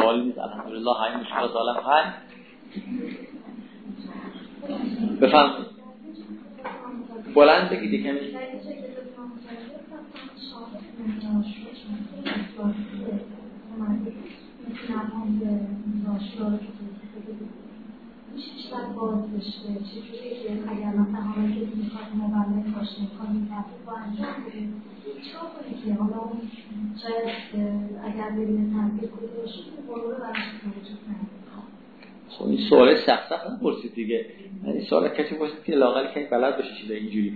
سوال نیست. الحمدلله همین مشکلات عالم حل. بفرمایید. بلند بگید کمی. میشه چقدر باز بشه چجوری که اگر مثلا حالا که میخواد مبلغ باشه میخواد این تحقیق با انجام بده چرا کنی که حالا اون شاید اگر ببینه تحقیق کنی باشه اون قراره برش وجود نداره. خب این سوال سخت نپرسید دیگه. این سوال کسی پرسید که لااقل که بلد باشه چیزا اینجوری.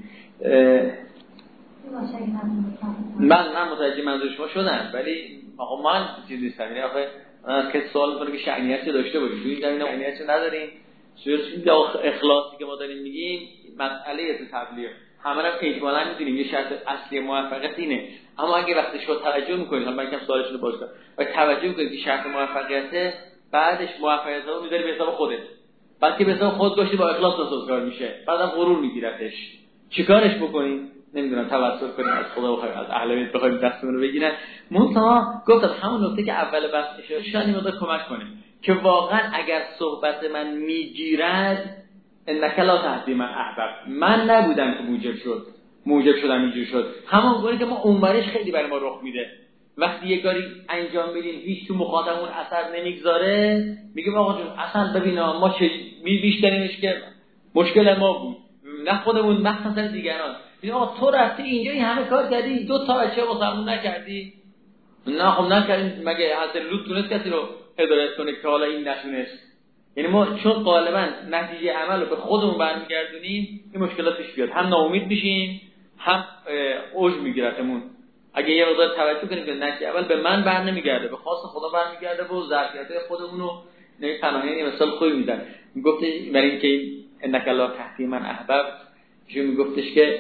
من متوجه منظور شما شدم، ولی آقا من چیزی نیستم. یعنی آخه من کسی سوال می‌کنه که شأنیتی داشته باشیم، تو این زمینه شأنیتی نداریم. سوال اخلاصی که ما داریم میگیم مسئله تبلیغ همه را اجمالاً می‌دونیم یه شرط اصلی موفقیت اینه. اما اگه وقتی شما توجه می‌کنید، من یکم سوالش رو باز کنم، و توجه می‌کنید که شرط موفقیت بعدش موفقیت رو می‌ذاری به حساب خودت. بعد که به حساب خود باشی با اخلاص سازگار میشه. بعدم غرور میگیرتش. چیکارش بکنیم؟ نمیدونم، توسل کنیم از خدا بخوایم از اهل بیت بخوایم دستمون رو بگیرن. منتها گفتم همون نکته که اول بحث اشاره شد مقدار کمک کنه که واقعا اگر صحبت من میگیرد انک لا تهدی من احببت، من نبودم که موجب شدم اینجوری شد. همون گونه که ما اونورش خیلی برای ما رخ میده. وقتی یه کاری انجام میدیم هیچ تو مخاطبمون اثر نمیگذاره، میگیم آقا جون اصلا ببینا ما چه بیشترینش که مشکل ما بود، نه خودمون مخصوصا دیگران. میگم آقا تو رفتی اینجا این همه کار کردی، 2 تا بچه مسلمون نکردی؟ نه خب نکردیم. مگه حضرت لوط تونست کسی رو هدایت کنه که حالا این نتونست؟ یعنی ما چون غالبا نتیجه عمل رو به خودمون برمیگردونیم این مشکلات پیش بیاد، هم ناامید میشیم هم اوج میگیرتمون. اگه یه مقدار توجه کنیم که نتیجه عمل به من برنمیگرده، به خاص خدا برمیگرده و ظرفیت خودمون رو پناهی مثال خوبی میدن. میگفت برای اینکه انک لا تهدی من احببت، چون میگفتش که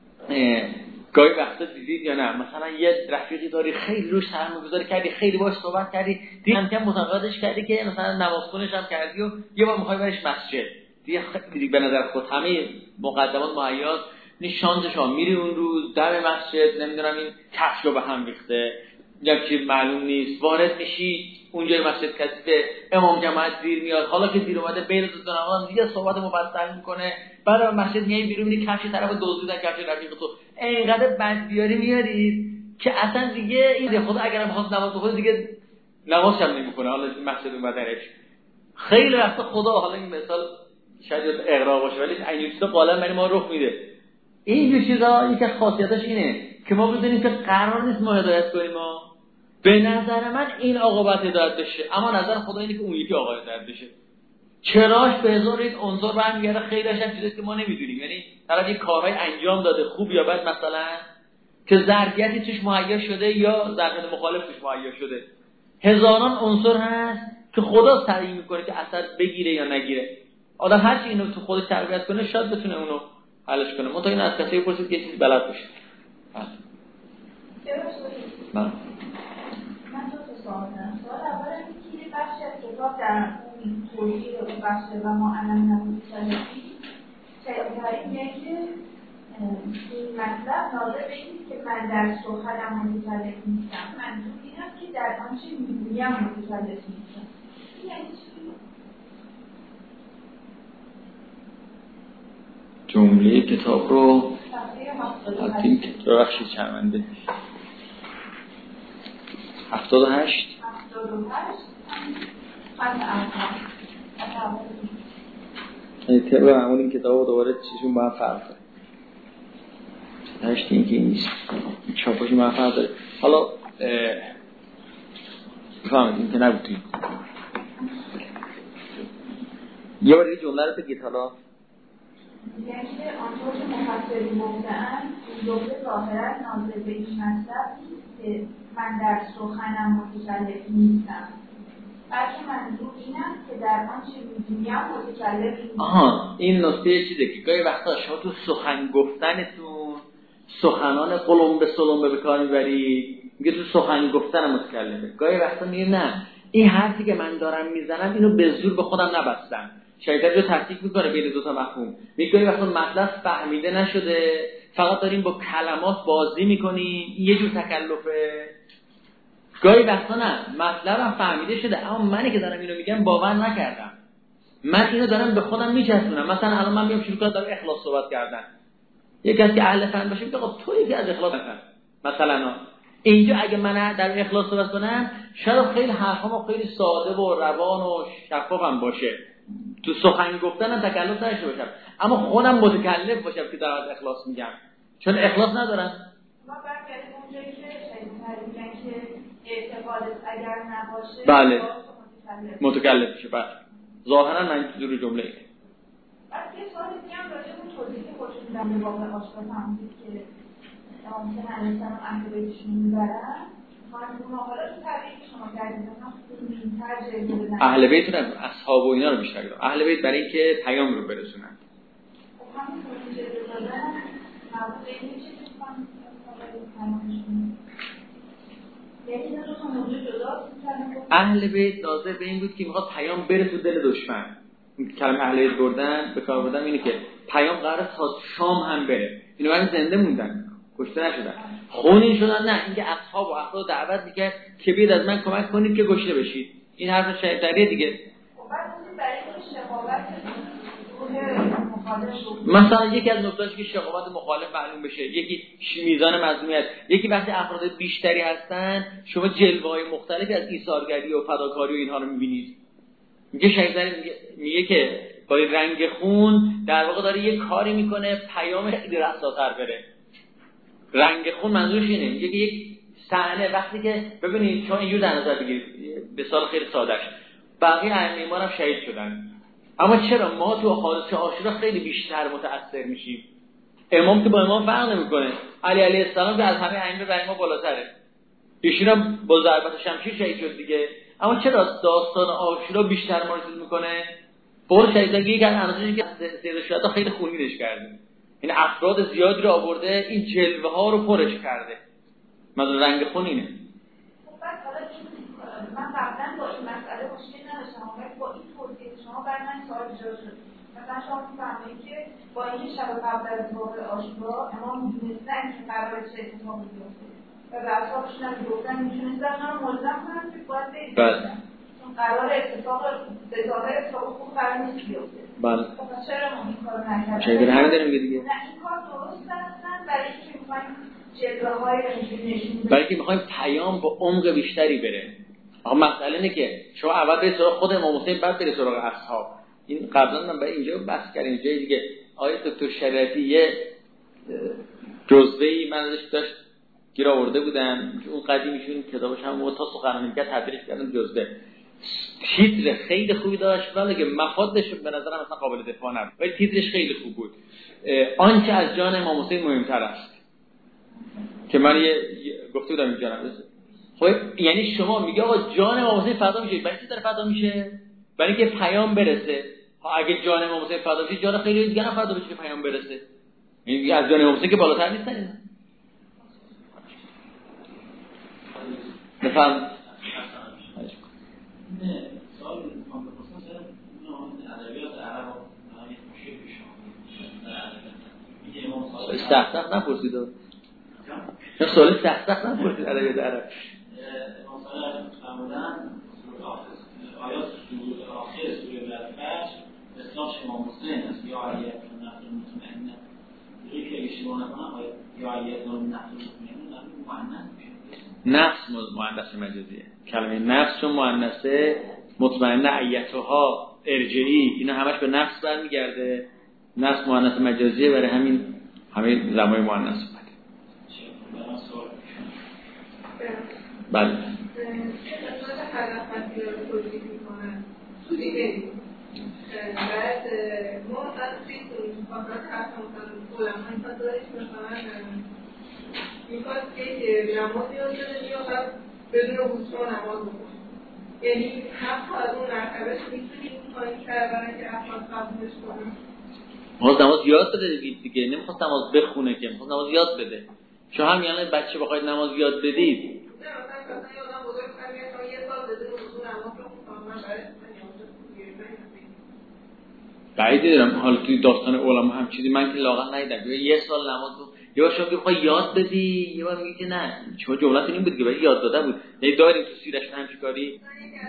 گاهی وقتا دیدید یا نه مثلا یه رفیقی داری خیلی روش سرمایه‌گذاری کردی، خیلی باهاش صحبت کردی، دیدم که متقاعدش کردی که مثلا نمازخونش هم کردی و یه بار می‌خوای برش مسجد، دیگه به نظر خود همه مقدمات مهیاست، شانسشون میری اون روز دم مسجد، نمیدونم این کفش رو به هم ریخته یا چی معلوم نیست، وارد میشی اونجای مسجد کثیفه، امام جماعت دیر میاد، حالا که دیر اومده بین دو نماز دیگه صحبت مفصل میکنه، بعد مسجد میای بیرون میری کفش طرف دزدیدن کفش رفیق تو، اینقدر بدبیاری میارید که اصلا دیگه این خدا اگرم خواست نماز بخونه دیگه نمازش هم نمیکنه. حالا مسجد اومدنش خیلی وقت خدا، حالا این مثال شاید اغراق باشه ولی این چیزا غالبا برای ما رخ میده. این چیزا یکی از خاصیتاش اینه که ما بدونیم که قرار نیست ما هدایت کنیم. ما به نظر من این آقا باید هدایت بشه، اما نظر خدا اینه که اون یکی آقا هدایت بشه. چراش به هزار یک عنصر برمیگرده، خیلی هاشم چیزاست که ما نمیدونیم. یعنی طرف یک کارهای انجام داده خوب یا بد مثلا که ظرفیتی توش مهیا شده یا ظرفیت مخالف توش مهیا شده. هزاران عنصر هست که خدا تعیین میکنه که اثر بگیره یا نگیره. آدم هر چی اینو تو خودش تربیت کنه شاید بتونه اونو حلش کنه. منتها این از کسی بپرسید که چیزی بلد باشه. من دو تا سوال دارم. سوال اول اینه که بخش از کتاب در اون توضیح و بخش و ما علم نبود سلفی شاید میگه که این مطلب ناظر به اینه که من در سخنم متکلف نیستم، منظور این است که در آنچه میگویم متکلف نیستم. این یعنی چی؟ جمله کتاب رو حتیم که بخشی چرمنده 78 طبق همون این کتاب رو دوباره چیزون با هم فرق داره. 78 این که نیست چاپاشی با هم فرق داره. حالا بفهمید این که نبودیم یه بار دیگه جمله رو بگید. حالا یعنی آنطور که مفسرین گفته‌اند این جمله ظاهراً ناظر به این مطلب نیست که من در سخنم متکلف نیستم، بلکه منظور این است که در آنچه می‌گویم متکلف نیستم. این نکته چیزه که گاهی وقتا شما تو سخن گفتنتون سخنان قلم به سلم به کار میبرید، میگه تو سخن گفتن متکلفه. گاهی وقتا میگه نه، این حرفی که من دارم میزنم اینو به زور به خودم نبستم. شاید جو تفکیک میکنه بین دو تا مفهوم. میگه وقتی مطلب فهمیده نشده، فقط داریم با کلمات بازی میکنیم، یه جور تکلفه. گاهی وقتا نه مطلبم فهمیده شده اما منی که دارم اینو میگم باور نکردم، من اینو دارم به خودم میچسبونم. مثلا الان من میام شروع کنم دارم اخلاص صحبت کردن، یک کسی که اهل فن باشه میگه آقا تو یکی از اخلاص نکن. مثلا اینجا اگه من در اخلاص صحبت کنم شاید خیلی حرفام خیلی ساده و روان و شفافم باشه، تو سخن گفتنم تکلف نشه باشم، اما خودم متکلف باشم که دارم اخلاص میگم، چون اخلاص ندارم. ما برگردیم اونجایی که شاید میگن که اعتقادت اگر نباشه بله متکلف میشه. بله ظاهرا من جور جمله ای. بعد یه سوال دیگه هم راجع به توضیحی که خودشون میدن به واقع آشکار فهمید که امام حسین علیه السلام اهل بیتشون میبرن، اون مقالات طبیعی که شما کردید خونین‌تر جلوه بدن اهل بیت رو اصحاب و اینا رو بیشتر گرفتن. اهل بیت برای اینکه پیام رو برسونن. خب همین جلوه دادن مبوده این میشه که پیامشون اهل بیت ناظر به این بود که میخواد پیام بره تو دل دشمن. کلمه اهل بیت بردن به کار بردن اینه که پیام قراره تا شام هم بره. اینو برای زنده موندن، کشته نشدن. خونین شدن نه، اینکه اصحاب و افراد دعوت میکرد که بیاید از من کمک کنید که کشته بشید. این حرف شیطانیه دیگه. مثلا یکی از نکاتش که شقاوت مخالف معلوم بشه، یکی میزان مظلومیت، یکی وقتی افراد بیشتری هستن شما جلوه‌های مختلفی از ایثارگری و فداکاری و اینها رو می‌بینید. میگه شیطان میگه که با رنگ خون در واقع داره یه کاری میکنه پیام خیلی رساتر بره. رنگ خون منظورش اینه، میگه که یک صحنه وقتی که ببینید شما اینجور در نظر بگیرید به سال خیلی سادهش بقیه ائمه ایمان هم شهید شدن، اما چرا ما تو حادثه عاشورا خیلی بیشتر متأثر میشیم؟ امام که با امام فرق نمیکنه، علی علیه السلام که از همه ائمه برای ما بالاتره، ایشون هم با ضربت شمشیر شهید شد دیگه، اما چرا داستان عاشورا بیشتر ما رو چیز میکنه؟ پر شهیدان یک از عناصری که سید شهدا خیلی خونینش کرده، این افراد زیادی رو آورده این جلوه ها رو پرش کرده. مثلا رنگ خون اینه. من قبلا با این مسئله مشکل نداشتم، اما با این توضیح شما برای من سوال ایجاد شد. مثلا شما می‌فهمید که با این شب قبل از واقعه عاشورا امام می‌دونستن که قراره چه اتفاقی بیفته و به اصحابشون هم گفتن می‌تونستن اونا رو ملزم کنن که باید برید، چون قرار اتفاق به ظاهر اتفاق خوب قرار نیست بیفته. بله. خب چرا ما این کارو نکردیم؟ چه داره همین داره میگه دیگه. نه این کار درست هستن برای اینکه می‌خوایم جلوه‌های نشون بدیم. برای اینکه می‌خوایم پیام با عمق بیشتری بره. اما مسئله اینه که شما اول برید سراغ خود امام حسین بعد برید سراغ اصحاب. این قبلا من برای اینجا بحث کردم، جای دیگه آیه دکتر شریعتی یه جزوه‌ای من ازش داشت گیر آورده بودم، اون قدیمیشون کتابش هم تا سخنرانی کرد تدریس کردم جزوه. تیتر خیلی خوبی داشت ولی که مفادش به نظرم اصلا قابل دفاع نبود، ولی تیترش خیلی خوب بود. آنچه از جان امام حسین مهمتر است که من یه گفته بودم اینجا نمیشه. خب یعنی شما میگه آقا جان امام حسین فدا میشه، برای چی داره فدا میشه؟ برای اینکه پیام برسه. ها اگه جان امام حسین فدا بشه جان خیلی دیگه هم فدا بشه که پیام برسه. این از جان امام حسین که بالاتر نیستن اینا. بفهم نه سوال میخوام بپرسم چرا اون ادبیات عرب معنی مشکل پیش اومد؟ میگه امام سخت نپرسید. نه سوال سخت نپرسید ادبیات عرب. مثلا فرمودن آیات آخر سوره الفجر اصلاح امام حسین است یا آیه نفس مطمئنه. یکی که اشتباه نکنم یا آیه نفس مطمئنه مؤنث میشه. نفس مؤنث مجازیه. کلمه نفس چون مؤنثه مطمئنه ایتها ارجعی اینا همش به نفس برمیگرده. نفس مؤنث مجازیه برای همین همه زمای مؤنث اومده. بله. قسمت حرفتی رو توضیح میکنن سودی بریم بعد ما از خیلی فقط حرف میکنم علمان فضایش مثلا میخواد که نماز یاد بده یا بعد بدون حسن نماز بکنه، یعنی حتی از اون مرتبهش میتونی اون پایین کردن که افراد قبولش کنن. نماز یاد بده دیگه، نمیخواست نماز بخونه که میخواست نماز یاد بده. شما هم یعنی بچه بخواید نماز یاد بدید بعید دیدم. حالا توی داستان علما هم چیزی من که لااقل ندیدم. یه سال نماز رو یه بار شما که بخوای یاد بدی، یه بار میگی که نه شما جمله‌تون این بود که باید یاد داده بود. یعنی داریم تو سیرش همچین کاری.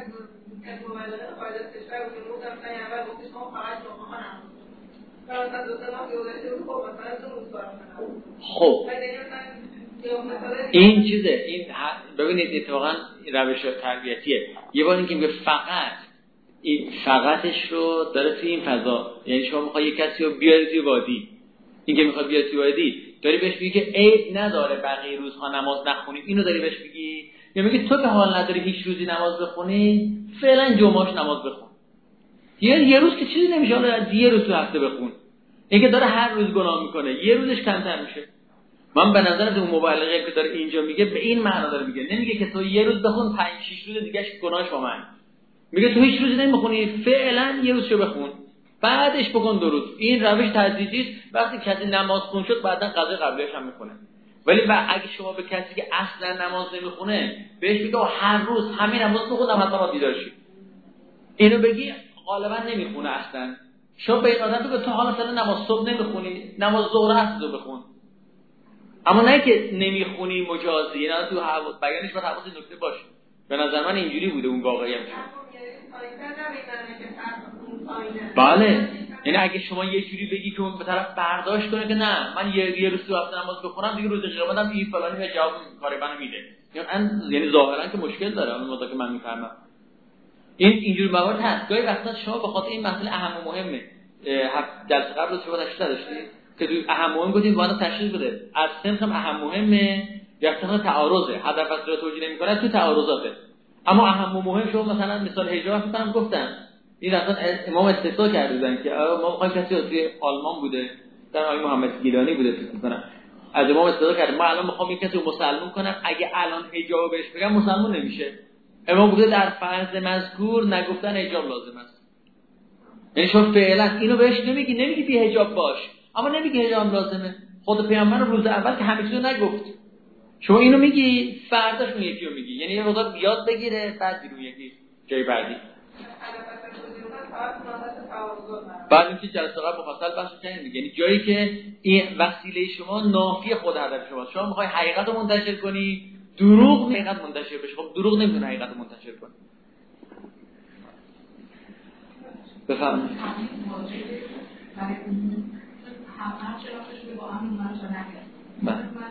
خب این چیزه، این ببینید اتفاقا روش تربیتیه. یه بار اینکه میگه فقط این فقطش رو داره توی این فضا، یعنی شما میخوای یک کسی رو بیاری توی وادی، این که میخواد بیاری توی وادی داری بهش میگی که عیب نداره بقیه روزها نماز نخونید، اینو داری بهش میگی، یا میگی تو که حال نداری هیچ روزی نماز بخونی فعلا جمعهش نماز بخون، یه روز که چیزی نمیشه، حالا از یه روز تو هفته بخون. این که داره هر روز گناه میکنه یه روزش کمتر میشه. من به نظر اون مبالغه که داره اینجا میگه به این معنا داره میگه، نمیگه که تو یه روز بخون 5-6 روز دیگهش گناهش با من، میگه تو هیچ روزی نمیخونی فعلا یه روزشو بخون بعدش بکن درود. این روش تدریجی است. وقتی کسی نماز خون شد بعداً قضای قبلیش هم میکنه. ولی اگه شما به کسی که اصلا نماز نمیخونه بهش میگه هر روز همین نماز بخونم حتما با بیدار شی، اینو بگی غالبا نمیخونه اصلا. شما به این آدم بگو تو حالا مثلا نماز صبح نمیخونی، نماز ظهر هست رو بخون، اما نه که نمیخونی مجازی، نه تو بیانش باید حواس نکته باشه. به نظر من اینجوری بوده اون واقعی هم شد. بله، یعنی اگه شما یه جوری بگی که اون به طرف برداشت کنه که نه من یه روز تو هفته نماز بخونم دیگه روز قیامتم این فلانی به جواب کار منو میده، یعنی ظاهرا که مشکل داره اون موقع که من میفهمم اینجوری موارد هست. گاهی وقتا شما به خاطر این مسئله اهم و مهمه، جلسه قبل رو شما تشریح داشتید که تو اهم و مهم گفتید باید تشریح بده، از سنخ اهم و مهمه یا اصلا تعارضه، هدف از رو توجیه نمی‌کنه تو تعارضاته. اما اهم و مهم شما مثلا مثال حجاب می‌کنم گفتم این اصلا امام استثنا کردن که ما می‌خوایم کسی توی آلمان بوده، در آقای محمد گیلانی بوده فکر می‌کنم، از امام استثنا کرد ما الان می‌خوام یک کسی رو مسلمان کنم، اگه الان حجاب بهش بگم مسلمان نمیشه. امام گفته در فرض مذکور نگفتن حجاب لازم است. یعنی شما فعلا اینو بهش نمیگی بی حجاب باش، اما نمیگی حجاب لازمه. خود پیامبر روز اول که همه چیزو نگفت، شما اینو میگی فرداش اون یکی رو میگی، یعنی یه مقدار یاد بگیره بعد بیرون یکی جای بعدی. بعد اینکه جلسه قبل مفصل بحث کردیم، یعنی جایی که این وسیله شما نافی خود هدف شما، شما میخوای حقیقت رو منتشر کنی، دروغ حقیقت منتشر بشه. خب دروغ نمیتونه حقیقت رو منتشر کنه. بفهمید همه چراغش رو با هم منجا نکرد. بله. من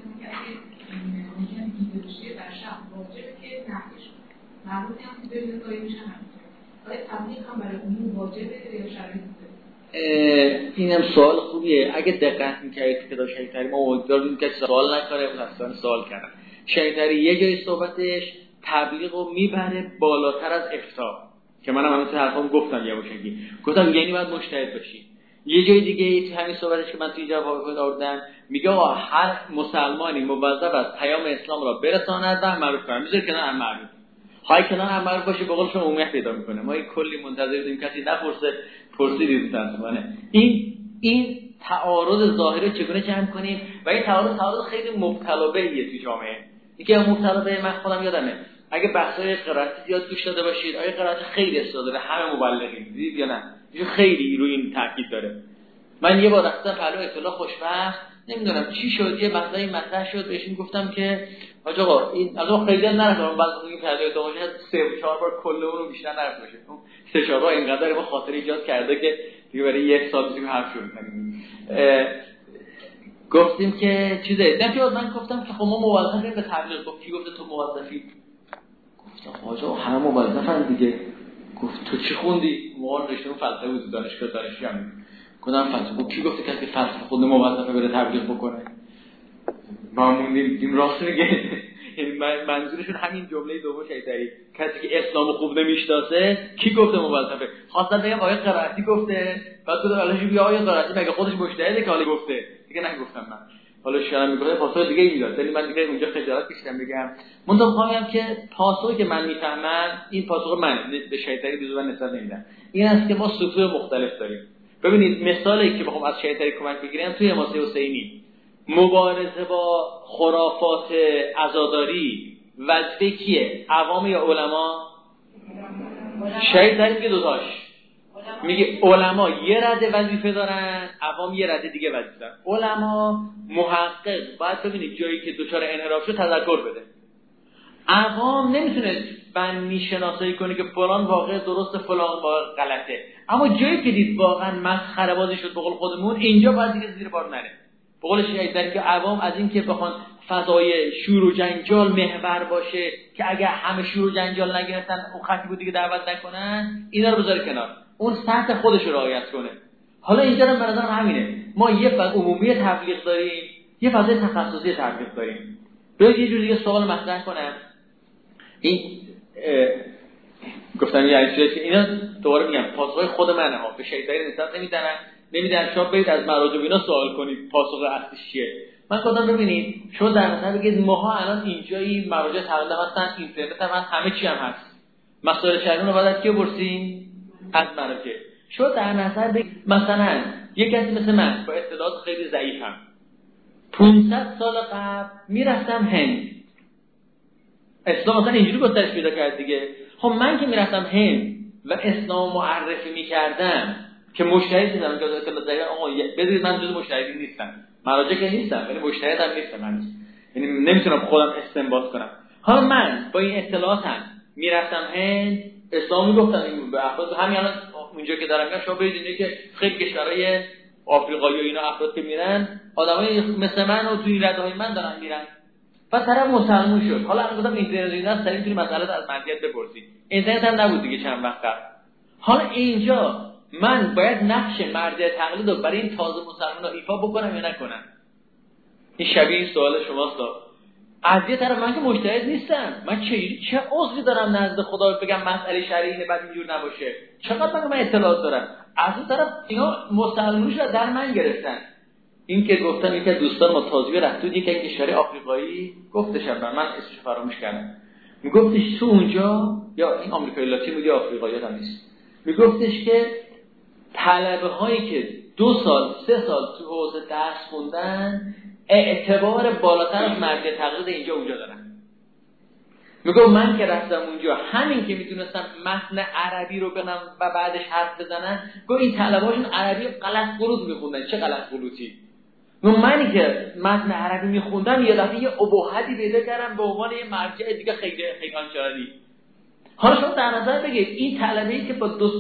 میگم که در شب واجبه که نحوش معروفی هم که ببینه دایی میشه همینطور. آیا تبلیغ هم برای عموم واجبه یا شرایط داره؟ اینم سوال خوبیه. اگه دقت می‌کردید که داشت شیطانی ما امیدواریم که سوال نکنه، اصلا سوال کردن. شیطانی یه جای صحبتش تبلیغ رو میبره بالاتر از افتاء، که منم همین حرفام گفتم یواشکی. گفتم یعنی باید مجتهد باشی. یه جای دیگه تو همین صحبتش که من توی جواب خود آوردم میگه آقا هر مسلمانی موظف است پیام اسلام را برساند و معروف کنه، میذاره کنار امر معروف. های کنار امر معروف باشه به قول شما عمومیت پیدا میکنه. ما کلی منتظر بودیم کسی نپرسه، پرسیدیم متأسفانه. این تعارض ظاهری چگونه جمع کنیم و این تعارض خیلی مبتلا بهیه تو جامعه. یکی از مبتلا به من خودم یادمه، اگه بحث‌های قرائت زیاد گوش داده باشید، آیه قرائت خیلی استفاده همه مبلغین دیدید یا نه؟ خیلی روی این تاکید داره. من یه بار رفتم پلو اطلاع خوشبخت، نمیدونم چی شد، یه مسئله مطرح شد، بهشون گفتم که حاج آقا این از اون خیلی نرفتم، بعد از این پلو اطلاع خوشبخت 3-4 بار کل اون رو بیشتر نرفته باشه. 3-4 بار اینقدر ما خاطر ایجاد کرده که دیگه برای یک سال دیگه حرف شروع کنیم. گفتیم که چیزه، من گفتم که خب ما موظفیم به تبلیغ. گفت کی گفته تو موظفی؟ گفتم حاج آقا همه موظفن دیگه. گفت تو چی خوندی؟ موقع رشته فلسفه بود، دانشگاه دانشجو هم. گفتم فلسفه. گفت کی گفته کسی فلسفه خونده موظفه بره تبلیغ بکنه؟ ما موندیم راست میگه. یعنی منظورشون همین جمله دوم شیطانی، کسی که اسلامو خوب نمیشناسه کی گفته موظفه؟ خواستم بگم آیه قرائتی گفته، بعد تو حالا بیا آیه قرائتی مگه خودش مجتهده که حالا گفته؟ دیگه نگفتم من. حالا شما میگه پاسخ دیگه میداد، ولی من دیگه اونجا خجالت کشیدم بگم. من تو میگم که پاسخی که من میفهمم این پاسخ من به شیطانی لزوما نسبت نمیدم. این است که ما سطوح مختلف داریم. ببینید مثالی که بخوام از شیطانی کمک بگیرم توی حماسه حسینی، مبارزه با خرافات عزاداری وظیفه کیه؟ عوام یا علما؟ شیطانی میگه دوتاش. میگه علما یه رده وظیفه دارن، عوام یه رده دیگه وظیفه دارن. علما محقق باید ببینید جایی که دچار انحراف شد تذکر بده. عوام نمیتونه فنی شناسایی کنه که فلان واقع درسته فلان واقع غلطه، اما جایی که دید واقعا مسخره بازی شد به قول خودمون، اینجا باید دیگه زیر بار نره. به قول شیعی در که عوام از این که بخوان فضای شور و جنجال محور باشه که اگه همه شور و جنجال نگرفتن اون خطی بود دیگه دعوت نکنن، اینا رو بذاره کنار، اون سطح خودش رو رعایت کنه. حالا اینجا رو به نظر همینه، ما یه فضای عمومی تبلیغ داریم، یه فضای تخصصی تبلیغ داریم. بیاید یه جور دیگه سوال مطرح کنم. این گفتم یعنی چیه که اینا دوباره میگم پاسخ خود منه ها، به شیطانی نسبت نمیدن. شما برید از مراجع اینا سوال کنید پاسخ اصلیش چیه. من گفتم ببینید شما در نظر بگید ماها الان اینجایی مراجع تقلید هستن، اینترنت هم هست، همه چی هم هست. مسائل شرعی رو باید کی برسیم؟ از مراجع. شما در نظر بگید مثلا یک کسی مثل من با اطلاعات خیلی ضعیفم 500 سال قبل میرفتم هند، اسلام مثلا اینجوری گسترش پیدا کرد دیگه. خب من که میرفتم هند و اسلام معرفی میکردم که مجتهد نیستم که اطلاعات ضعیف، آقا بدید من جز مجتهدین نیستم، مراجع که نیستم ولی مجتهد هم نیستم هنوز، یعنی نمیتونم خودم استنباط کنم. حالا من با این اطلاعاتم میرفتم هند، اسلام میگفتم این به افراد همین الان اونجا که دارم میگم شما بدید که خیلی کشورهای آفریقایی و اینا افراد که میرن آدمای مثل من و توی رده‌های من دارن میرن و طرف مسلمان شد. حالا الان گفتم اینترنت اینا سریع میتونی مسئله از مدیت بپرسید، اینترنت هم نبود دیگه چند وقت قبل. حالا اینجا من باید نقش مرد تقلید رو برای این تازه مسلمان ایفا بکنم یا نکنم؟ این شبیه سوال شماست. از یه طرف من که مجتهد نیستم، من چه عذری دارم نزد خدا بگم مسئله شرعی اینه بعد اینجور نباشه؟ چقدر من اطلاعات دارم. از اون طرف اینا مسلمانش رو در من گرفتن. این که گفتم یکی از دوستان ما تازه رفت توی یک کشور آفریقایی، گفتشم من اسمش فراموش کردم، میگفتش تو اونجا یا این آمریکای لاتین بود یا آفریقایی هم نیست، میگفتش که طلبه هایی که 2 سال 3 سال تو حوزه درس خوندن اعتبار بالاتر از مرد تقلید اینجا اونجا دارن. میگم من که رفتم اونجا همین که میتونستم متن عربی رو بخونم و بعدش حرف بزنن، گفت این طلبه‌هاشون عربی غلط غلط میخوندن. چه غلط غلطی؟ منی که متن عربی میخوندم یه دفعه یه ابهتی پیدا کردم به عنوان یه مرجع دیگه خیلی آنچنانی. حالا شما در نظر بگید این طلبه‌ای که با دو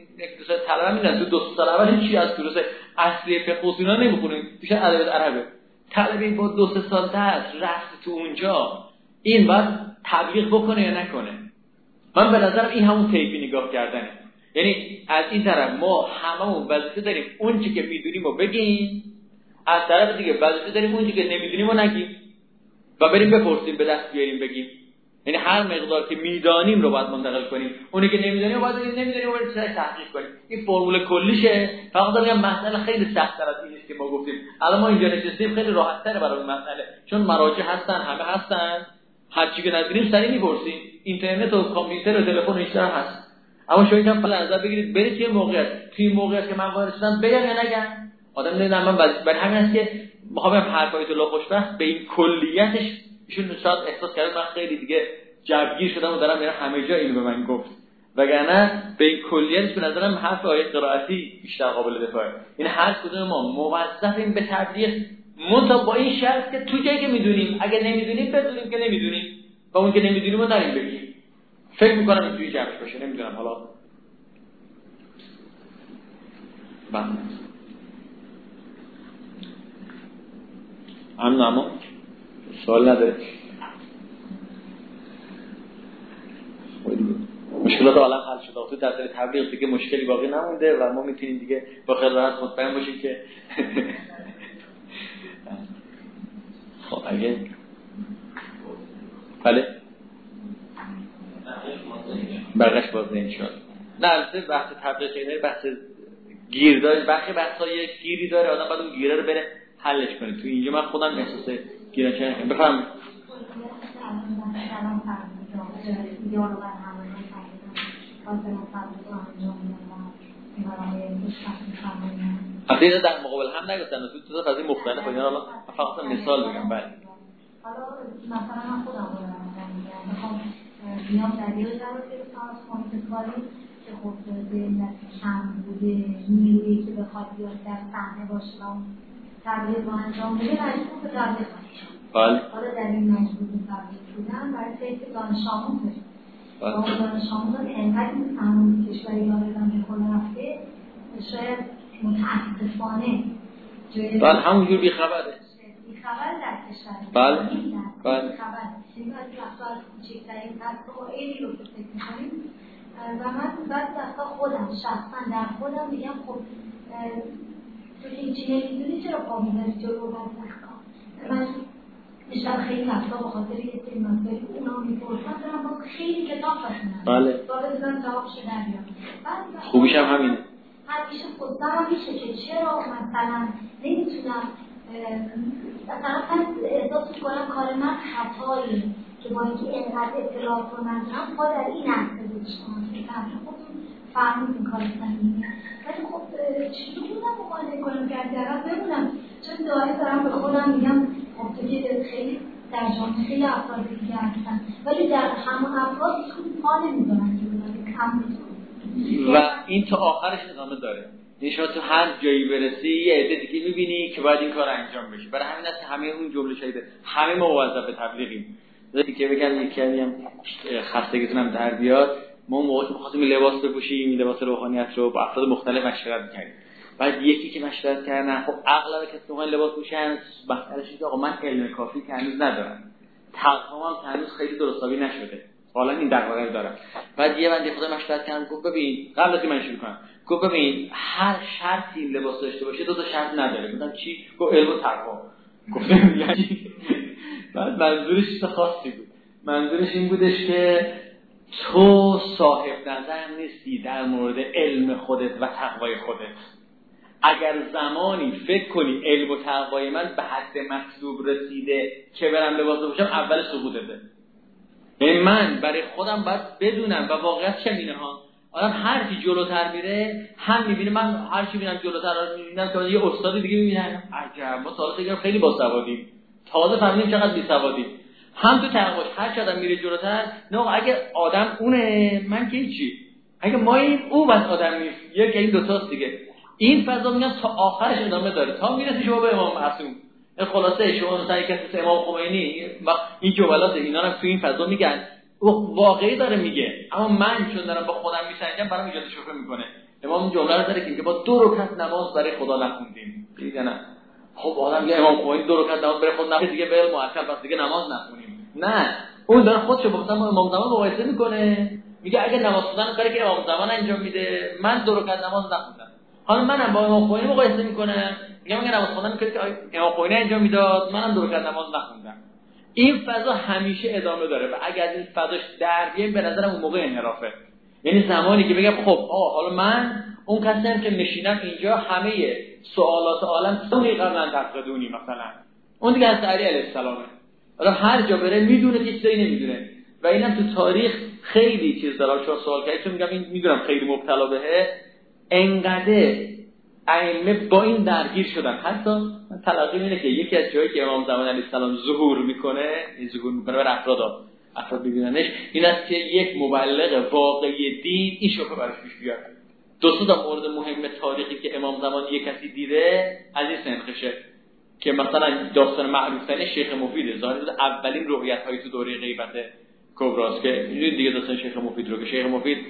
طلبه میدن تو 2 سال اول چی از دروس اصلی فقه و اینا نمیخونیم، بیشتر ادبیات عربه. طلبه‌ای با 2 سال درس رفت تو اونجا، این باید تبلیغ بکنه یا نکنه؟ من به نظرم این همون طیفی نگاه کردنه. یعنی از این طرف ما هممون وظیفه داریم اون چیزی که میدونیم رو بگیم، از طرف دیگه وظیفه داریم اون چیزی که نمیدونیم رو نگیم و بریم بپرسیم به دست بیاریم بگیم. یعنی هر مقدار که میدانیم رو باید منتقل کنیم، اونی که نمیدونیم باید نمیدونیم رو سعی تحقیق کنیم. این فرمول کلیشه. فقط میگم مسئله خیلی سخت‌تر از این است که ما گفتیم. الان ما اینجا نشستیم خیلی راحت‌تره برای این مسئله، چون مراجع هستن، همه هستن، هر چی که ندونیم سریع میپرسیم. اینترنت و کامپیوتر و تلفن بیشتر هست. اما شما یکم فعلا نظر بگیرید برید توی موقعیت که من وارد شدم بگم یا نگم. آدم نمیدونم من برای همین است که میخوام حرفای تو خوشبخت به این کلیتش ایشون شاید احساس کرد من خیلی دیگه جوگیر شدم و دارم میرم همه جا اینو به من گفت، وگرنه به این کلیتش به نظرم حرف آیه قرائتی بیشتر قابل دفاعه. این هر کدوم ما موظفیم به تبلیغ، منتها با این شرط که تو جایی که میدونیم، اگه نمیدونیم بدونیم که نمیدونیم و اون که نمیدونیم رو نریم بگیم. فکر میکنم اینجوری جمعش باشه، نمیدونم حالا اما سوال نداره. مشکلات عالم حل شده، تو در تبلیغ دیگه مشکلی باقی نمونده و ما میتونیم دیگه با خیال راحت مطمئن باشیم که خب اگه بله برقش بازه انشاءالله. نه البته بحث تبلیغ اینه بحث گیر داره، بحثای گیری داره، آدم باید اون گیره رو بره حلش کنه. تو اینجا من خودم احساس گیرش نکنم. بفهم اصلا در مقابل هم نگفتن، تو قضیه مختلف و اینا. فقط مثال بگم. بله حالا مثلا من خودم میگم میخوام بیام دلیل رو که سانس کنم کاری که خب ذهنیت کم بوده، نیرویی که بخواد بیاد در صحنه باشه و تبلیغ رو انجام بده مجبور به تبلیغ کنه. حالا در این مجبور به تبلیغ بودن برای سیت دانش آموز داریم. دانش آموزان انقدر این فهمون کشور ایران به خود رفته شاید متاسفانه بله همونجور بیخبره بیخبر در کشور بله بیخبر این از رفتار کوچکترین مسئله ایلی رو فکر می‌کنیم و من بعد وقتا خودم شخصا در خودم میگم خب تو که چی نمیدونی چرا پا می‌ذاری جلو و من میشم خیلی وقتا به خاطر یه سری مسائلی اونا میپرسن دارم با خیلی کتاب بخونم بله با بدونم جوابش در بیارم خوبیش هم همینه همیشه خودم میشه که چرا مثلا نمیتونم مثلا احساس میکنم کار من خطایی که با اینکه اینقدر اطلاعات رو ندارم با در این عرصه بودشتم که تحصیل خودتون فهمید این کار سنگینه ولی خب چطور بودم مقایسه کنم که از درست بمونم چون داره دارم به خودم میگم خب تو که خیلی در جامعه خیلی افراد دیگه هستن ولی در همون افراد هیچ پا نمیدونن که بودن کم میتونم و این تا آخرش ادامه داره. شما تو هر جایی برسی یه عده دیگه می‌بینی که باید این کار انجام بشه. برای همین است که همه اون جمله شایده همه ما موظف به تبلیغیم. وقتی که بگم یکی هم خستگیتون هم در بیاد ما موقعی می‌خواستیم لباس بپوشیم لباس روحانیت رو با افراد مختلف مشورت می‌کردیم. بعد یکی که مشورت کردن خب اغلب کسی که لباس پوشن مسئلهش اینه که آقا من علم کافی که هنوز ندارم. تقوامم هنوز خیلی درستابی نشده. حالا این دغدغه دارم. بعد یه بنده خدا مشورت کردن گفت ببین قبل از اینکه من شروع کنم گفت ببین هر شرطی لباس داشته باشه دو تا شرط نداره. گفتم چی؟ گفت علم و تقوا. گفتم یعنی بعد منظورش چیز خاصی بود. منظورش این بودش که تو صاحب نظر نیستی در مورد علم خودت و تقوای خودت. اگر زمانی فکر کنی علم و تقوای من به حد مطلوب رسیده که برم لباس بپوشم اول سقوطته. یعنی من برای خودم باید بدونم و واقعیت چنینه ها. آدم هر چی جلوتر میره هم میبینه من هر چی میبینم جلوتر میبینم که یه استاد دیگه میبینم عجب ما سال دیگه خیلی باسوادیم تازه فهمیدیم چقدر بیسوادیم. هم تو تقواش هر چقدر میره جلوتر نه اگه آدم اونه من که هیچی اگه ما این او بس آدم نیست یکی این دو تاست دیگه. این فضا میگم تا آخرش ادامه داره تا میرسی شما به امام معصوم. خلاصه شما مثلا کسی امام خمینی این جملات اینا رو تو این فضا میگن واقعی داره میگه اما من چون دارم با خودم میسنجم برام ایجاد شبهه میکنه. امام جمله رو داره که با 2 رکعت نماز برای خدا نخوندیم دیگه نه. خب آدم میگه امام خمینی 2 رکعت نماز برای خدا نخوند دیگه به معطل بس دیگه نماز نخونیم. نه اون داره خودشو با مثلا امام زمان مقایسه میکنه میگه اگه نماز خوندن کاری که امام زمان انجام میده من 2 رکعت نماز نخوندم. حالا منم با امام خمینی مقایسه میکنم میگم اگه نماز خوندن کاری که امام خمینی انجام میداد منم 2 رکعت نماز نخوندم. این فضا همیشه ادامه داره و اگر از این فضاش در بیایم به نظرم اون موقع انحرافه. یعنی زمانی که بگم خب حالا من اون کسیم که نشینم اینجا همه سوالات عالم سونی قبلا تفقدونی مثلا اون دیگه از علی علیه السلامه. حالا هر جا بره میدونه که چیزی نمیدونه و اینم تو تاریخ خیلی چیز داره. چون سوال کردید چون میگم این میدونم خیلی مبتلا بهه انقدر ائمه با این درگیر شدن. حتی من تلقی اینه که یکی از جایی که امام زمان علیه السلام ظهور میکنه بر افراد ببیننش این است که یک مبلغ واقعی دین این شبهه براش پیش بیاد. 2 تا مورد مهم تاریخی که امام زمان یک کسی دیده از این سنخشه که مثلا داستان معروف‌ترین شیخ مفید ظاهر بود اولین رؤیت‌های تو دوره غیبت کبراست که اینجوری دیگه داستان شیخ مفید رو که شیخ مفید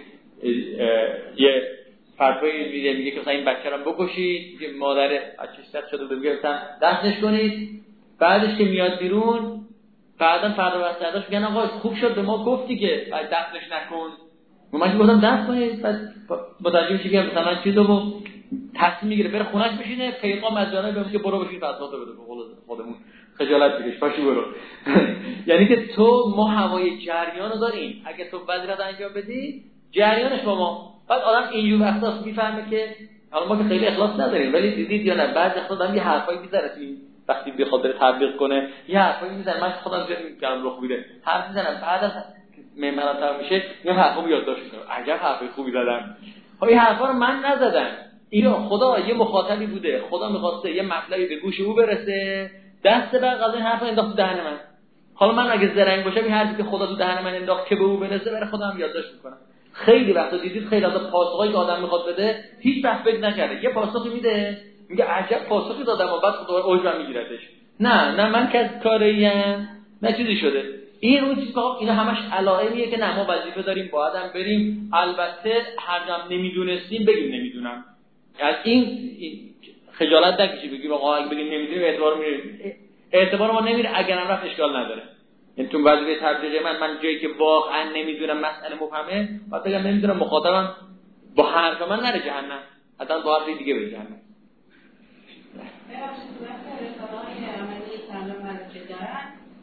یه فتوایی میگه که مثلا این بچه رو بکشید که مادر بچه‌ش شده بود میگفتن دستش کنید بعدش که میاد بیرون بعدن فردا واسطه‌اش میگن آقا خوب شد به ما گفتی که بعد دستش نکن. من گفتم دست کنید بعد متوجه میشه که مثلا چیزو تصمیم میگیره بره خونه‌اش بشینه پیغام از جانب بهم که برو بشین فتوا بده به قول خودمون خجالت بکش پاشو برو. یعنی که تو ما هوای جریانو داریم اگه تو وظیفت انجام بدی جریانش با ما. بعد آدم اینجور احساس میفهمه که حالا ما که خیلی اخلاص نداریم ولی دیدید یا نه بعضی وقتا آدم یه حرفایی میذاره وقتی بخواد بره تبلیغ کنه یه حرفایی میزنه من خودم زیاد میگم رخ میده حرف میزنم بعد از مهمانم تمام میشه این حرفو یادداشت میکنم عجب حرفای خوبی زدم. خب این حرفا رو من نزدم اینو خدا یه مخاطبی بوده خدا می‌خواسته یه مطلبی به گوش او برسه دست بعد از این حرفا انداخت دهن من. حالا من اگه زرنگ باشم این حرفی که خدا تو دهن من انداخت که به او برسه برای خودم یادداشت میکنم. خیلی وقتا دیدید خیلی وقتا پاسخایی که آدم میخواد بده هیچ وقت فکر نکرده، یه پاسخی میده میگه عجب پاسخی دادم و بعد خدا اوجم میگیرتش. نه من که کاریم نه چیزی شده. این اون چیزا اینا همش علائمیه که نه ما وظیفه داریم باید هم بریم. البته هر جام نمیدونستیم بگیم نمیدونم، از این خجالت نکشی بگی آقا اگه بگیم نمیدونیم اعتبار ما نمیره، اگرم رفت اشکال نداره. یعنی تو وظیفه تبلیغ من جایی که واقعا نمیدونم مسئله مبهمه بعد بگم نمیدونم، مخاطبم با حرف من نره جهنم، حتما با حرف دیگه بره جهنم. ببخشید وقتی رساله‌های عملی تعلیم مراجع دارن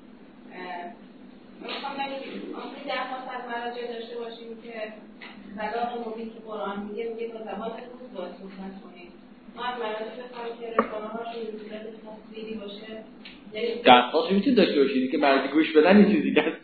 میخوام بگم ما درخواست از مراجع داشته باشیم که صلاح مبین که قرآن میگه با زبان روز باید صحبت کنیم. ما از مراجع بخوایم که رساله‌هاشون به صورت تصویری باشه. درخواست میتونید داشته باشید که مراجع گوش بدن این چیزی که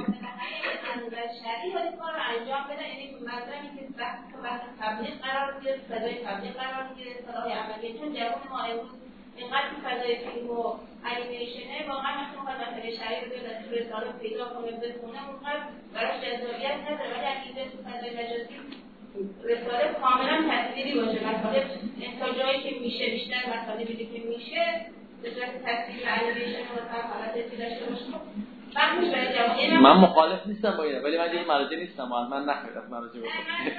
شریع باید کار رو انجام بده. یعنی مثلا که بحث تبلیغ قرار بگیره، صدای تبلیغ قرار بگیره، صلاح عملی، چون جوان ما امروز اینقدر تو فضای فیلم و انیمیشنه واقعا وقتی میخواد مسئله شرعی رو بیاد تو رساله پیدا کنه بخونه اونقدر براش جذابیت نداره، ولی اگه تو فضای مجازی رساله کاملا تصویری باشه، مطالب تا جایی که میشه بیشتر مطالبی که میشه به صورت تصویری و انیمیشن مثلا حالت داشته باشه. من مخالف نیستم با اینه، ولی من دیگه مراجع نیستم، من نخیرم مراجع بکنم.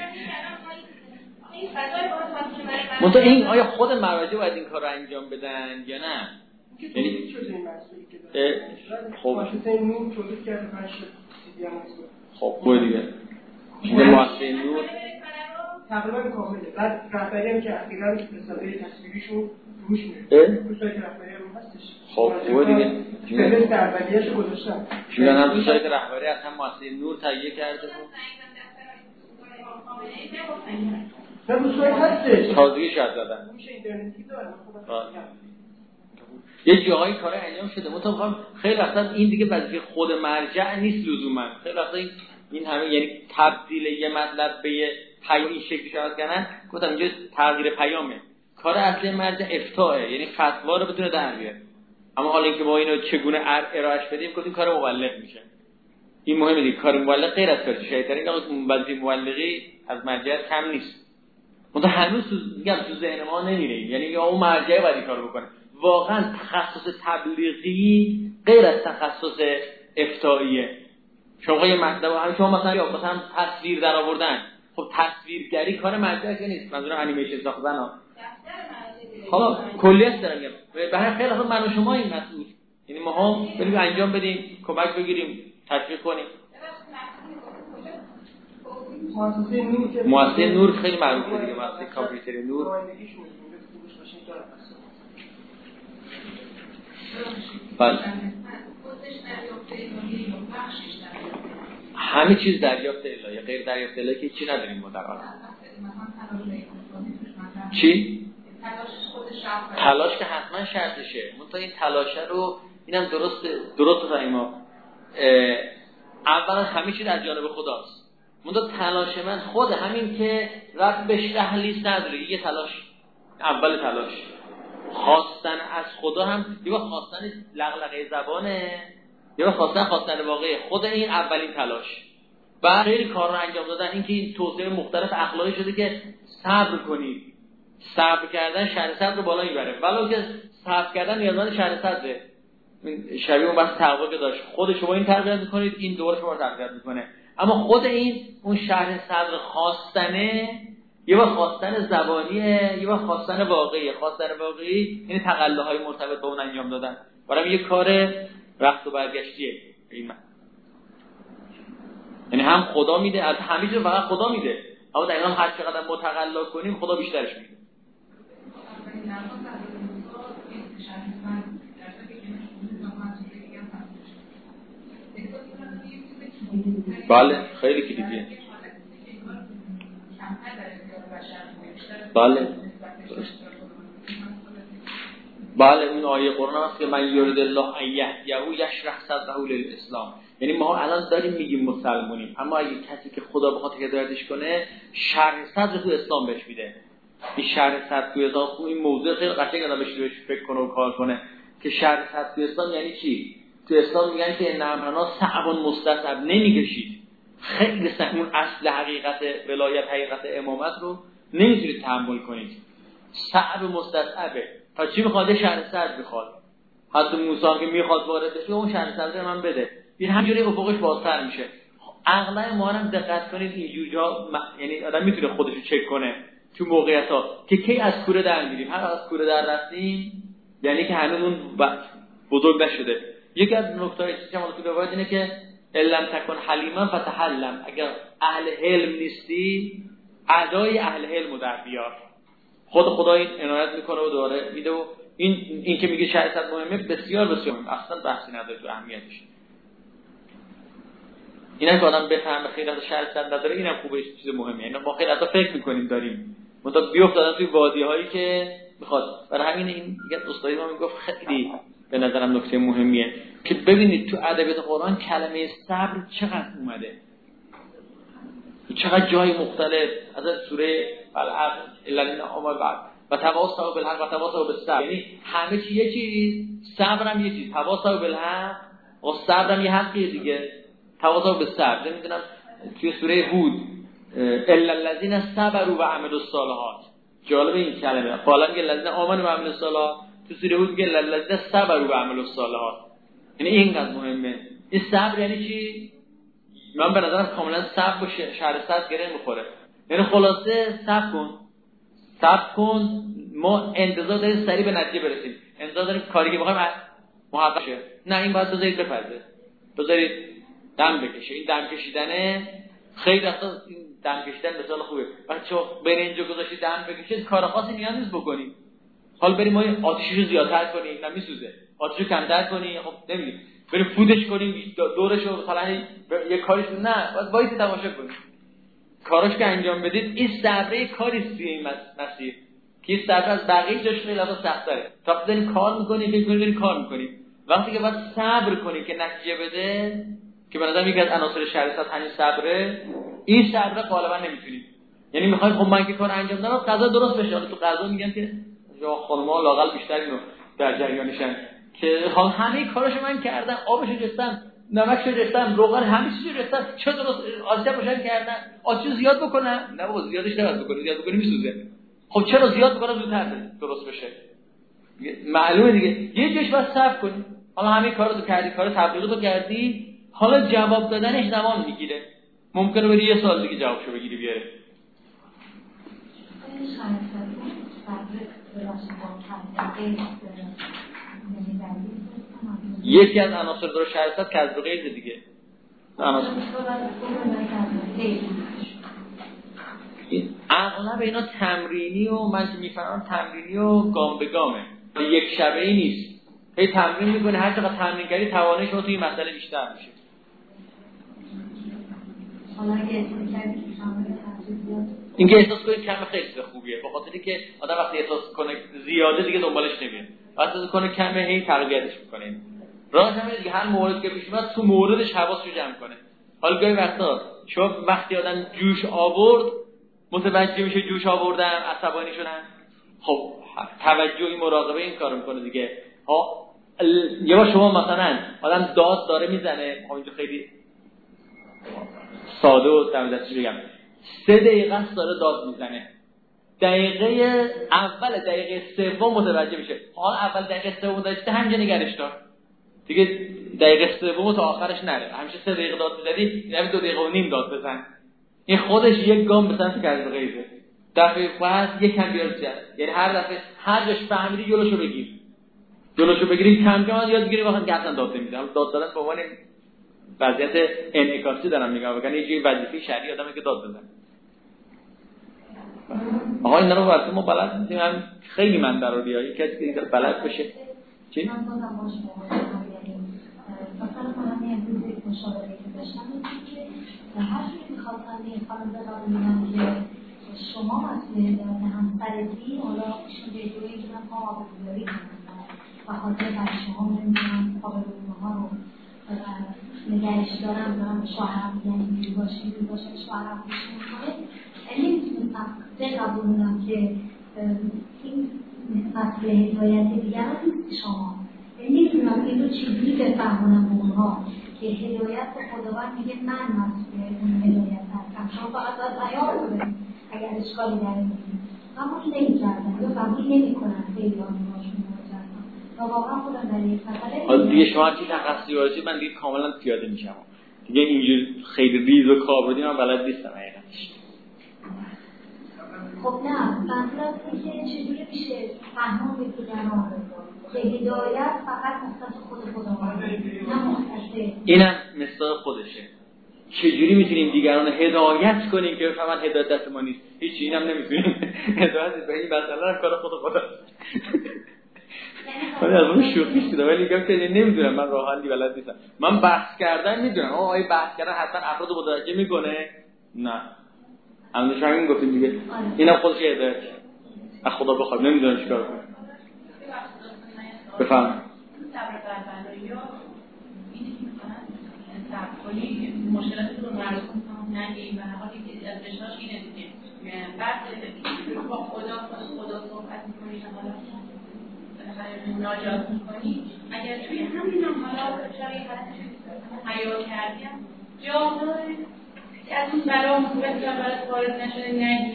منطقه این آیا خود مراجع باید این کار رو انجام بدن یا نه؟ یعنی خب خب دیگه چیز مؤسسه نور تقریبا کامله. بعد رهبری هم که اخیراً رساله تصویریشون روش میره تو سایت رهبری هم هستش. خب دیگه فهرست اولیه‌اش گذاشتن. چون هم تو سایت رهبری اصلا مؤسسه نور تهیه کرده بود. نه تو سایت هستش. تازگی شد دادن. میشه اینترنتی داره. یه جاهایی کار انجام شده. مطمئنم خیلی وقتا این دیگه وظیفه خود مرجع نیست لزوما. خیلی وقتا این همه یعنی تبدیل یه مطلب به یه پیام این شکلی شد کردن. گفتم اینجا تغییر پیامه. کار اصلی مرجع افتاءه، یعنی فتوا رو بتونه در بیاره. اما حالا اینکه ما اینو چگونه ارائهش بدیم گفتیم کار مبلغ میشه. این مهمه دیگه، کار مبلغ غیر از کار شیطانی، این وظیفه مبلغی از مرجع کم نیست. منتها هنوز میگم تو ذهن ما نمیره، یعنی اون مرجع باید این کارو بکنه. واقعا تخصص تبلیغی غیر از تخصص افتائیه. شما یه مطلب هم شما مثلا تصویر در آوردن، خب تصویرگری کار مرجع که نیست، منظورم انیمیشن ساختن ها. حالا کلیت دارم میگم، به هر خیلی من و شما این مسئول، یعنی ما هم بریم انجام بدیم، کمک بگیریم، تشویق کنیم. مؤسسه نور خیلی معروفه دیگه، مؤسسه کامپیوتر نور. بله. همه چیز دریافت الهی، غیر دریافت الهی که چی نداریم ما در عالم. چی؟ تلاش که حتما شرطشه. منتها این تلاشه رو اینم درست فهمیم. اولا همه چیز از جانب خداست. منتها تلاش من خود همین که رب بشرح لیست نداره، یه تلاش، اول تلاش خواستن از خدا هم یه خواستن لغلقه زبانه، یه خواستن واقعی. خود این اولین تلاش. بعد خیلی کار رو انجام دادن، این که این توصیه مختلف اخلاقی شده که صبر کنید. صبر کردن شرح صدر رو بالا میبره، ولو که صبر کردن نیازمند شرح صدره. شبیه اون بحث تقوا که داشت، خود شما این تربیت میکنید، این دوباره شما رو تربیت میکنه. اما خود این اون شرح صدر خواستنه، یه وقت خواستن زبانیه، یه وقت خواستن واقعیه. خواستن واقعی یعنی تقلاهای مرتبط با اون انجام دادن. برام یه کار رفت و برگشتیه این من. یعنی هم خدا میده، از همه چیز فقط خدا میده، اما در این حال هر چقدر متقلا کنیم خدا بیشترش میده. بله خیلی کلیدیه. بله بله اون آیه قرآن هست که من یرید الله ان یهدیه یشرح صدره للاسلام. یعنی ما الان داریم میگیم مسلمونیم، اما اگه کسی که خدا بخواد هدایتش کنه شرح صدر تو اسلام بهش میده. این شرح صدر تو اسلام این موضوع خیلی قشنگ آدم بهش فکر کنه و کار کنه که شرح صدر تو اسلام یعنی چی. تو اسلام میگن که نمرنا صعب مستصعب، نمیکشید. خیلی اون اصل حقیقت ولایت، حقیقت امامت رو نمیتونید تحمل کنید. صعب مستضعفه. تا چی میخواد؟ شرح صدر میخواد. حتی موسی که میخواد وارد بشه اون شرح صدر من بده. این همینجوری افقش بازتر میشه. اغلب ما هم دقت کنید اینجوری جا یعنی آدم میتونه خودش رو چک کنه تو موقعیت‌ها که کی از کوره در میریم. هر از کوره در رفتیم یعنی که هنوز اون بزرگ نشده. یکی از نکته‌های که ما تو روایت اینه که علم تکن حلیما فتحلم. اگر اهل حلم نیستی ادای اهل حلم رو در بیار. خدا این عنایت میکنه و دوره میده. و این که میگه شریعت مهمه بسیار بسیار مهمه، اصلا بحثی نداره تو اهمیتش. اینا که آدم بفهمه خیلی از شریعت نداره، اینم خوبه، چیز مهمه. یعنی ما خیلی حتی فکر میکنیم داریم مطلب بیافتادن توی وادی‌هایی که میخواد. برای همین این دیگه استادی ما میگفت خیلی به نظرم نکته مهمیه که ببینید تو ادبیات قرآن کلمه صبر چقدر اومده، چقدر جای مختلف از سوره العصر الذین آمنوا بعد و تواصوا بالحق و تواصوا بالصبر. یعنی همه چی یه چیز، صبر هم یه چیز. تواصوا بالحق و صبر هم یه حقیه دیگه. تواصوا بالصبر نمیدونم توی سوره هود الا الذین صبروا و عملوا الصالحات. جالب این کلمه قالا میگه الذین آمنوا و عملوا الصالحات، تو سوره هود میگه الذین صبروا و عملوا الصالحات. یعنی اینقدر مهمه. این صبر یعنی چی؟ من به نظرم کاملا صبر با شرح صدر گره میخوره. یعنی خلاصه صبر کن. ما انتظار داریم سریع به نتیجه برسیم، انتظار داریم کاری که بخوایم محقق شه. نه، این باید بذارید بپزه، بذارید دم بکشه. این دم کشیدنه خیلی وقتا این دم کشیدن مثال خوبه. بچه‌ها برین اینجا گذاشتید دم بکشید، کار خاصی نیاز نیست بکنید. حالا بریم ما آتیشو زیادتر کنیم، نمیسوزه. آتیشو کمتر کنیم، خب نمیدونم. بریم فودش کنیم، دورشو مثلا یه کاریش نه، باید وایس تماشا کنیم. کاراش که انجام بدید این صبره کاری است توی این مسیر که این صبر از بقیه جاش خیلی سخت‌تره. تا وقتی دارین کار می‌کنید که دارین کار می‌کنید، وقتی که باید صبر کنید که نتیجه بده، که به نظر یکی از عناصر شریعت همین صبره، این صبر غالبا نمی‌تونید. یعنی می‌خواید خب من که کار انجام بدم قضا درست بشه. تو قضا میگن که خانم‌ها لااقل بیشتر اینو در جریانشن که حال همه کاراشو من کردم، آبشو ریختم، نمکشو ریختم، روغن همه چیزو ریختم، چه درست آتیش روشن کردم، آتیشو زیاد بکنم؟ نه بابا زیادش نباید بکنی، زیاد بکنی میسوزه. خب چرا زیاد بکنم زودتر درست بشه؟ معلومه دیگه. یه جوش باید صبر کنی. حالا همه کارو تو کردی، کار تبلیغاتو کردی، حالا جواب دادنش زمان میگیره. ممکنه بری یه سال دیگه جوابشو بگیری بیاره. یکی از عناصر داره شریعت که از بقیه دیگه اغلب اینا تمرینی و من که میفهمم تمرینی و گام به گامه، یک شبه‌ای نیست. هی تمرین میکنه، هر چقدر تمرین کردی توانش رو توی این مسئله بیشتر میشه. اینکه احساس کنید کم خیلی خوبیه، به خاطری که آدم وقتی احساس کنه زیاده دیگه دنبالش نمیره، وقتی احساس کنه کمه هی تقویتش میکنه. راهش همینه دیگه، هر موردی که پیش میاد تو موردش حواسش رو جمع کنه. حالا گاهی وقتا شما وقتی آدم جوش آورد متوجه میشه جوش آوردم، عصبانی شدن، خب توجهی مراقبه این کارو میکنه دیگه. ها یه بار شما مثلا آدم داد داره میزنه، اینجا خیلی ساده و دمیدستش بگم 3 دقیقه است داره داد میزنه، دقیقه اول دقیقه سوم متوجه میشه. حالا اول دقیقه سوم داشته همینجا نگرش دار دیگه، دقیقه سوم تا آخرش نره. همیشه 3 دقیقه داد میزدی، یعنی 2 دقیقه و نیم داد بزن. این خودش یک گام به سمت کسب غیبه. دفعه بعد یکم بیار جد، یعنی هر دفعه هر جاش فهمیدی جلوشو بگیر، جلوشو بگیری کم کم یاد بگیری. واقعا گفتن داد نمیدم، داد دادن به عنوان وضعیت انعکاسی دارم میگم، وگرنه یه جوری وظیفه شرعی آدمه که داد بزنه. آقا اینا رو واسه ما بلد نیستیم، هم خیلی من ضروریه کسی که بلد بشه. چی؟ مثلا من امروز یک مشاوره که داشتم که هر چیزی می‌خواستم این خانم بگم که شما مسئله همسرتی حالا ایشون به جوری که من آبرویی کنم و خاطر بچه‌ها نمی‌دونم آبروها رو نگهش دارم شوهرم یعنی باشه شوهرم پیش می‌کنه. نمی‌تونم بقبولونم که این مسئله هدایت دیگران نیست شما. نمی‌دونم این رو چجوری بفهمونم به اونها که هدایت به خداوند میگه من مسئول اون هدایت هستم، شما فقط باید بیان کنید اگر اشکالی در این میگید. اما نمی‌کردن یا قبول نمی‌کنن خیلی آنهاشون مواجهن و واقعا خودم در یک مسئله حالا دیگه شما هرچی تخصصی باشید من دیگه کاملا پیاده میشم دیگه اینجور خیلی ریز و کاربردی من بلد نیستم حقیقتش. خب نه منظورم اینه که چجوری میشه فهمون به دیگران که هدایت فقط مختص خود خداوند نه مختص اینم مصداق خودشه. چجوری میتونیم دیگران هدایت کنیم که بفهمن هدایت دست ما نیست؟ هیچ اینم نمیتونیم. هدایت به این مسئله هم کار خود خداست. من از اون شوخی شده ولی میگم که نمیدونم، من راه حلی بلد نیستم. من بحث کردن میدونم، آیا بحث کردن حتما افراد متوجه میکنه؟ نه. همونش همین گفتیم دیگه. اینم خودش هدایت از خدا بخواد، نمیدونم چیکار کنه. بفهم. کنی مشکلات رو مردم نگیم و حالی که از رشتهاش اینه دیگه. بعد با خدا صحبت میکنی حالا مناجات میکنی، اگر توی همین هم حالا شریعت حیا کردیم جا داره که از اون بلا مصیبت که برات وارد نشده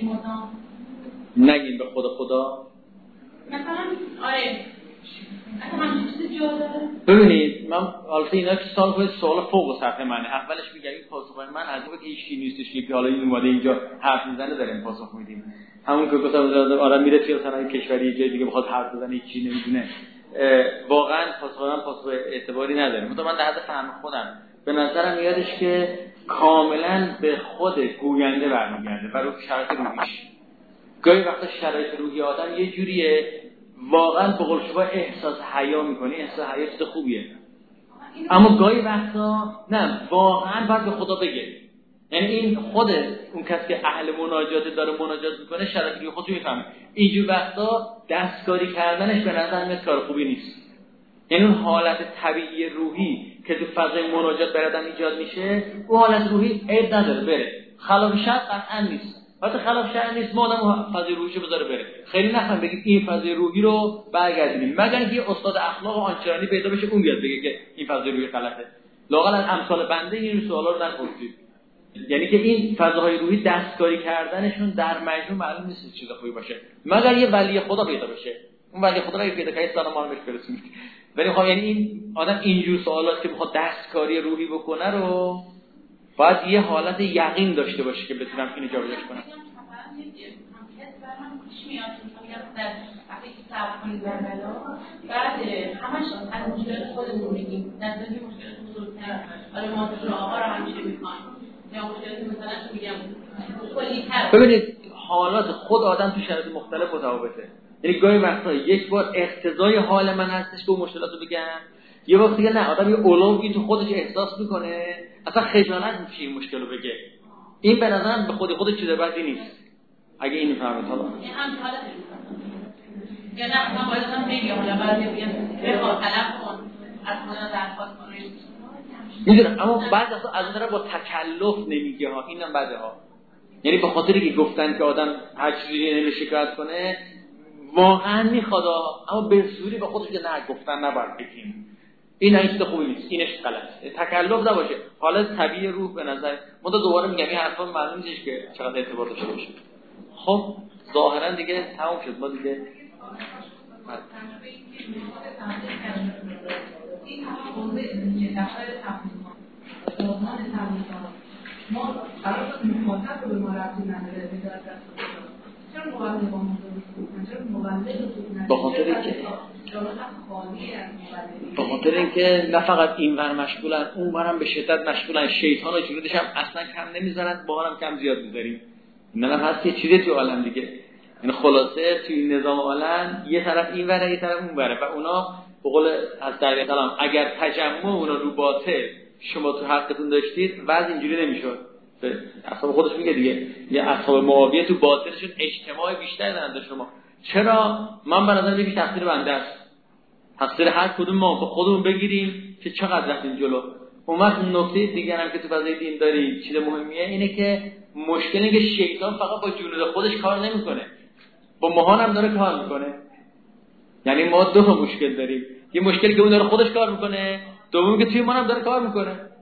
نگیم به خدا مثلا آره اصلا همچین چیزی جا داره. ببینید من البته اینا که سوال فوق سطح منه. اولش میگم این پاسخ من از اون که هیچ نیستش که حالا این اومده اینجا حرف میزنه داریم پاسخ میدیم. همون که گفتم آدم میره توی مثلا کشوری جای دیگه بخواد حرف بزنه هیچی نمیدونه، واقعا پاسخ من پاسخ اعتباری نداره. مثلا من در حد فهم خودم به نظرم میادش که کاملا به خود گوینده برمیگرده و رو شرایط روحیش. گاهی وقتا شرایط روحی آدم یه جوریه واقعا به قول شما احساس حیا میکنی، احساس حیا چیز خوبیه، اما گاهی وقتا نه واقعا باید به خدا بگه. یعنی این خود اون کسی که اهل مناجات داره مناجات میکنه شرایط روحی خودش میفهمه. اینجور وقتا دستکاری کردنش به نظر میاد کار خوبی نیست. یعنی اون حالت طبیعی روحی که تو فضای مناجات برادم ایجاد میشه، اون حالت روحی عیب نداره بره. خلاف شرع قطعا نیست. وقتی خلاف شرع نیست ما آدم فضای روحیشو بذاره بره. خیلی نخوام بگید این فضای روحی رو برگردونیم، مگر اینکه یه استاد اخلاق و آنچنانی پیدا بشه اون بیاد بگه که این فضای روحی غلطه. لااقل از امثال بنده این سوالا رو نپرسید. یعنی که این فضاهای روحی دستکاری کردنشون در مجموع معلوم نیست چیز خوبی باشه، مگر یه ولی خدا پیدا بشه. اون ولی خدا رو پیدا کنه سلام بهش برسونید. ولی خب یعنی این آدم اینجور سوالات که بخواد دستکاری روحی بکنه رو باید یه حالت یقین داشته باشه که بتونم اینو جابجاش کنم. بعد همش از مشکلات خودمون میگیم، در ضمن مشکلات بزرگتر حالا ما تو آقا رو همیشه میخوایم یا مشکلات مثلا میگم کلی‌تر. ببینید حالات خود آدم تو شرایط مختلف متفاوته. یعنی گاهی وقتا یک بار اقتضای حال من هستش که مشکلاتو بگم، یه وقت دیگه نه آدم یه اولوی تو خودش احساس میکنه اصلا خجالت میشه این مشکل رو بگه. این به نظرم به خود چیز بدی نیست اگه اینو فهمید. حالا این هم حالت یا نه مثلا باید هم بگم حالا بعضی میگن بخواد طلب کن از خدا درخواست کن میدونم، اما بعد از اون طرف با تکلف نمیگه ها، اینم بده ها. یعنی به خاطری که گفتن که آدم هر چیزی نمیشه شکایت کنه واقعا میخواد، اما به زوری به خودش نه گفتن نباید بگیم. این چیز خوبی نیست، اینش غلطه. تکلف نباشه، حالت طبیعی روح به نظر من. دوباره میگم این حرفا معلوم نیست که چقدر اعتبار داشته باشه. خب ظاهرا دیگه تموم شد. ما دیگه این موضوع که دفتر سازمان تبلیغات ما قرار بود مخاطب رو به ما ربطی نداره وزارت اقتصاد. چرا مبلغ با موضوع چرا مبلغ به خاطر اینکه نه فقط اینور مشغولن اونورم به شدت مشغولن. شیطان و جنودش هم اصلا کم نمیذارن، با هم کم زیاد میذاریم. این هم هست که چیزی تو عالم دیگه. یعنی خلاصه توی نظام عالم یه طرف اینوره یه طرف اونوره و اونا به قول از طریق کلام اگر تجمع اونا رو باطل شما تو حقتون داشتید وضع اینجوری نمیشد. اصحاب خودش میگه دیگه یه اصحاب معاویه تو باطلشون اجتماع بیشتر دارن تا شما. چرا؟ من به نظر میاد تقصیر بنده است. تقصیر هر کدوم ما به خودمون بگیریم که چقدر رفتیم جلو. اون نکته دیگه هم که تو فضای دین داری چیز مهمیه اینه که مشکلی که شیطان فقط با جنود خودش کار نمیکنه، با ماهان هم داره کار میکنه. یعنی ما دو تا مشکل داریم، یه مشکلی که اون داره خودش کار میکنه، دومی که توی ما هم داره کار میکنه.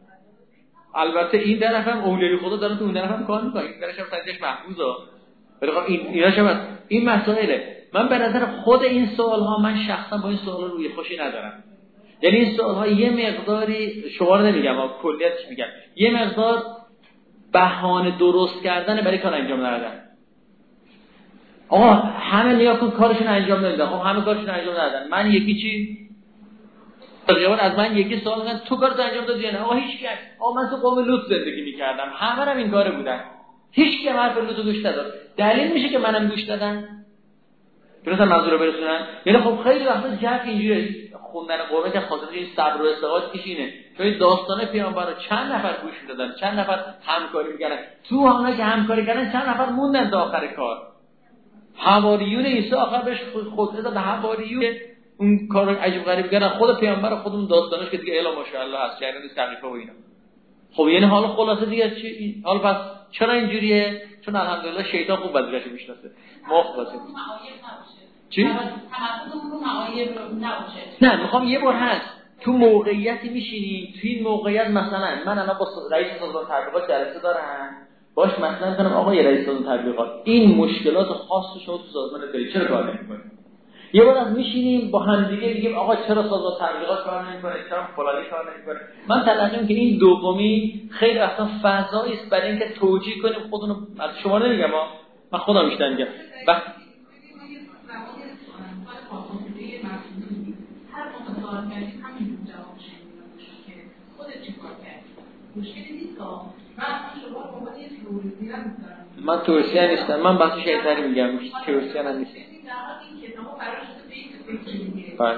البته این طرف هم اولیای خدا دارن تو اون طرف هم کار میکنن، این طرفش هم سنجش محفوظه، ولی خب اینا شما این مسائله. من به نظر خود این سوال ها، من شخصا با این سوالا روی خوشی ندارم. یعنی این سوال ها یه مقداری، شما نمیگم اما کلیتش میگم، یه مقدار بهانه درست کردن برای کار انجام ندادن. آقا همه نیا کن کارشون انجام نمیدن، خب همه کارشون انجام ندادن، من یکی چی جوان از من یکی سوال کردن تو کارت انجام دادی یا نه؟ آقا هیچ کس، آقا من تو قوم لوط زندگی میکردم، همه هم این کاره بودن، هیچ کی حرف لوط گوش نداد. دلیل میشه که منم گوش دادم؟ درست منظور رو برسونن. یعنی خب خیلی وقتا جک اینجوری خوندن قرآن که خاطر این صبر و استقامت کشینه، چون داستان پیامبر رو چند نفر گوش میدادن، چند نفر همکاری میکردن، تو اونها که همکاری کردن چند نفر موندن تا آخر کار. حواریون عیسی آخر بهش خود داد، حواریون اون کارو عجیب غریب کردن، خود پیامبر خودمون داستانش که دیگه الا ماشاءالله هست، جریان سقیفه و اینا. خب یعنی حالا خلاصه دیگه چی؟ حالا پس چرا اینجوریه؟ چون الحمدلله شیطان خوب وظیفه‌ش میشناسه. مخلصه. چی؟ نه میخوام یه بار هست تو موقعیتی میشینی، تو این موقعیت مثلا من الان با رئیس سازمان تبلیغات جلسه دارم، باش مثلا میگم آقا رئیس سازمان تبلیغات این مشکلات خاص شما تو سازمان داری، چرا کار نمی‌کنی؟ یه بار از میشینیم با هم دیگه میگیم آقا چرا سازمان تبلیغات کار نمی‌کنه، چرا فلانی کار نمی‌کنه. من تلقیم که این دومی خیلی وقتا فضایی است برای اینکه توجیه کنیم خودونو. از شما نمیگم من خودم بیشتر میگم من توصیه نیستم، من بحث شیطانی میگم، توصیه نیستم. بله.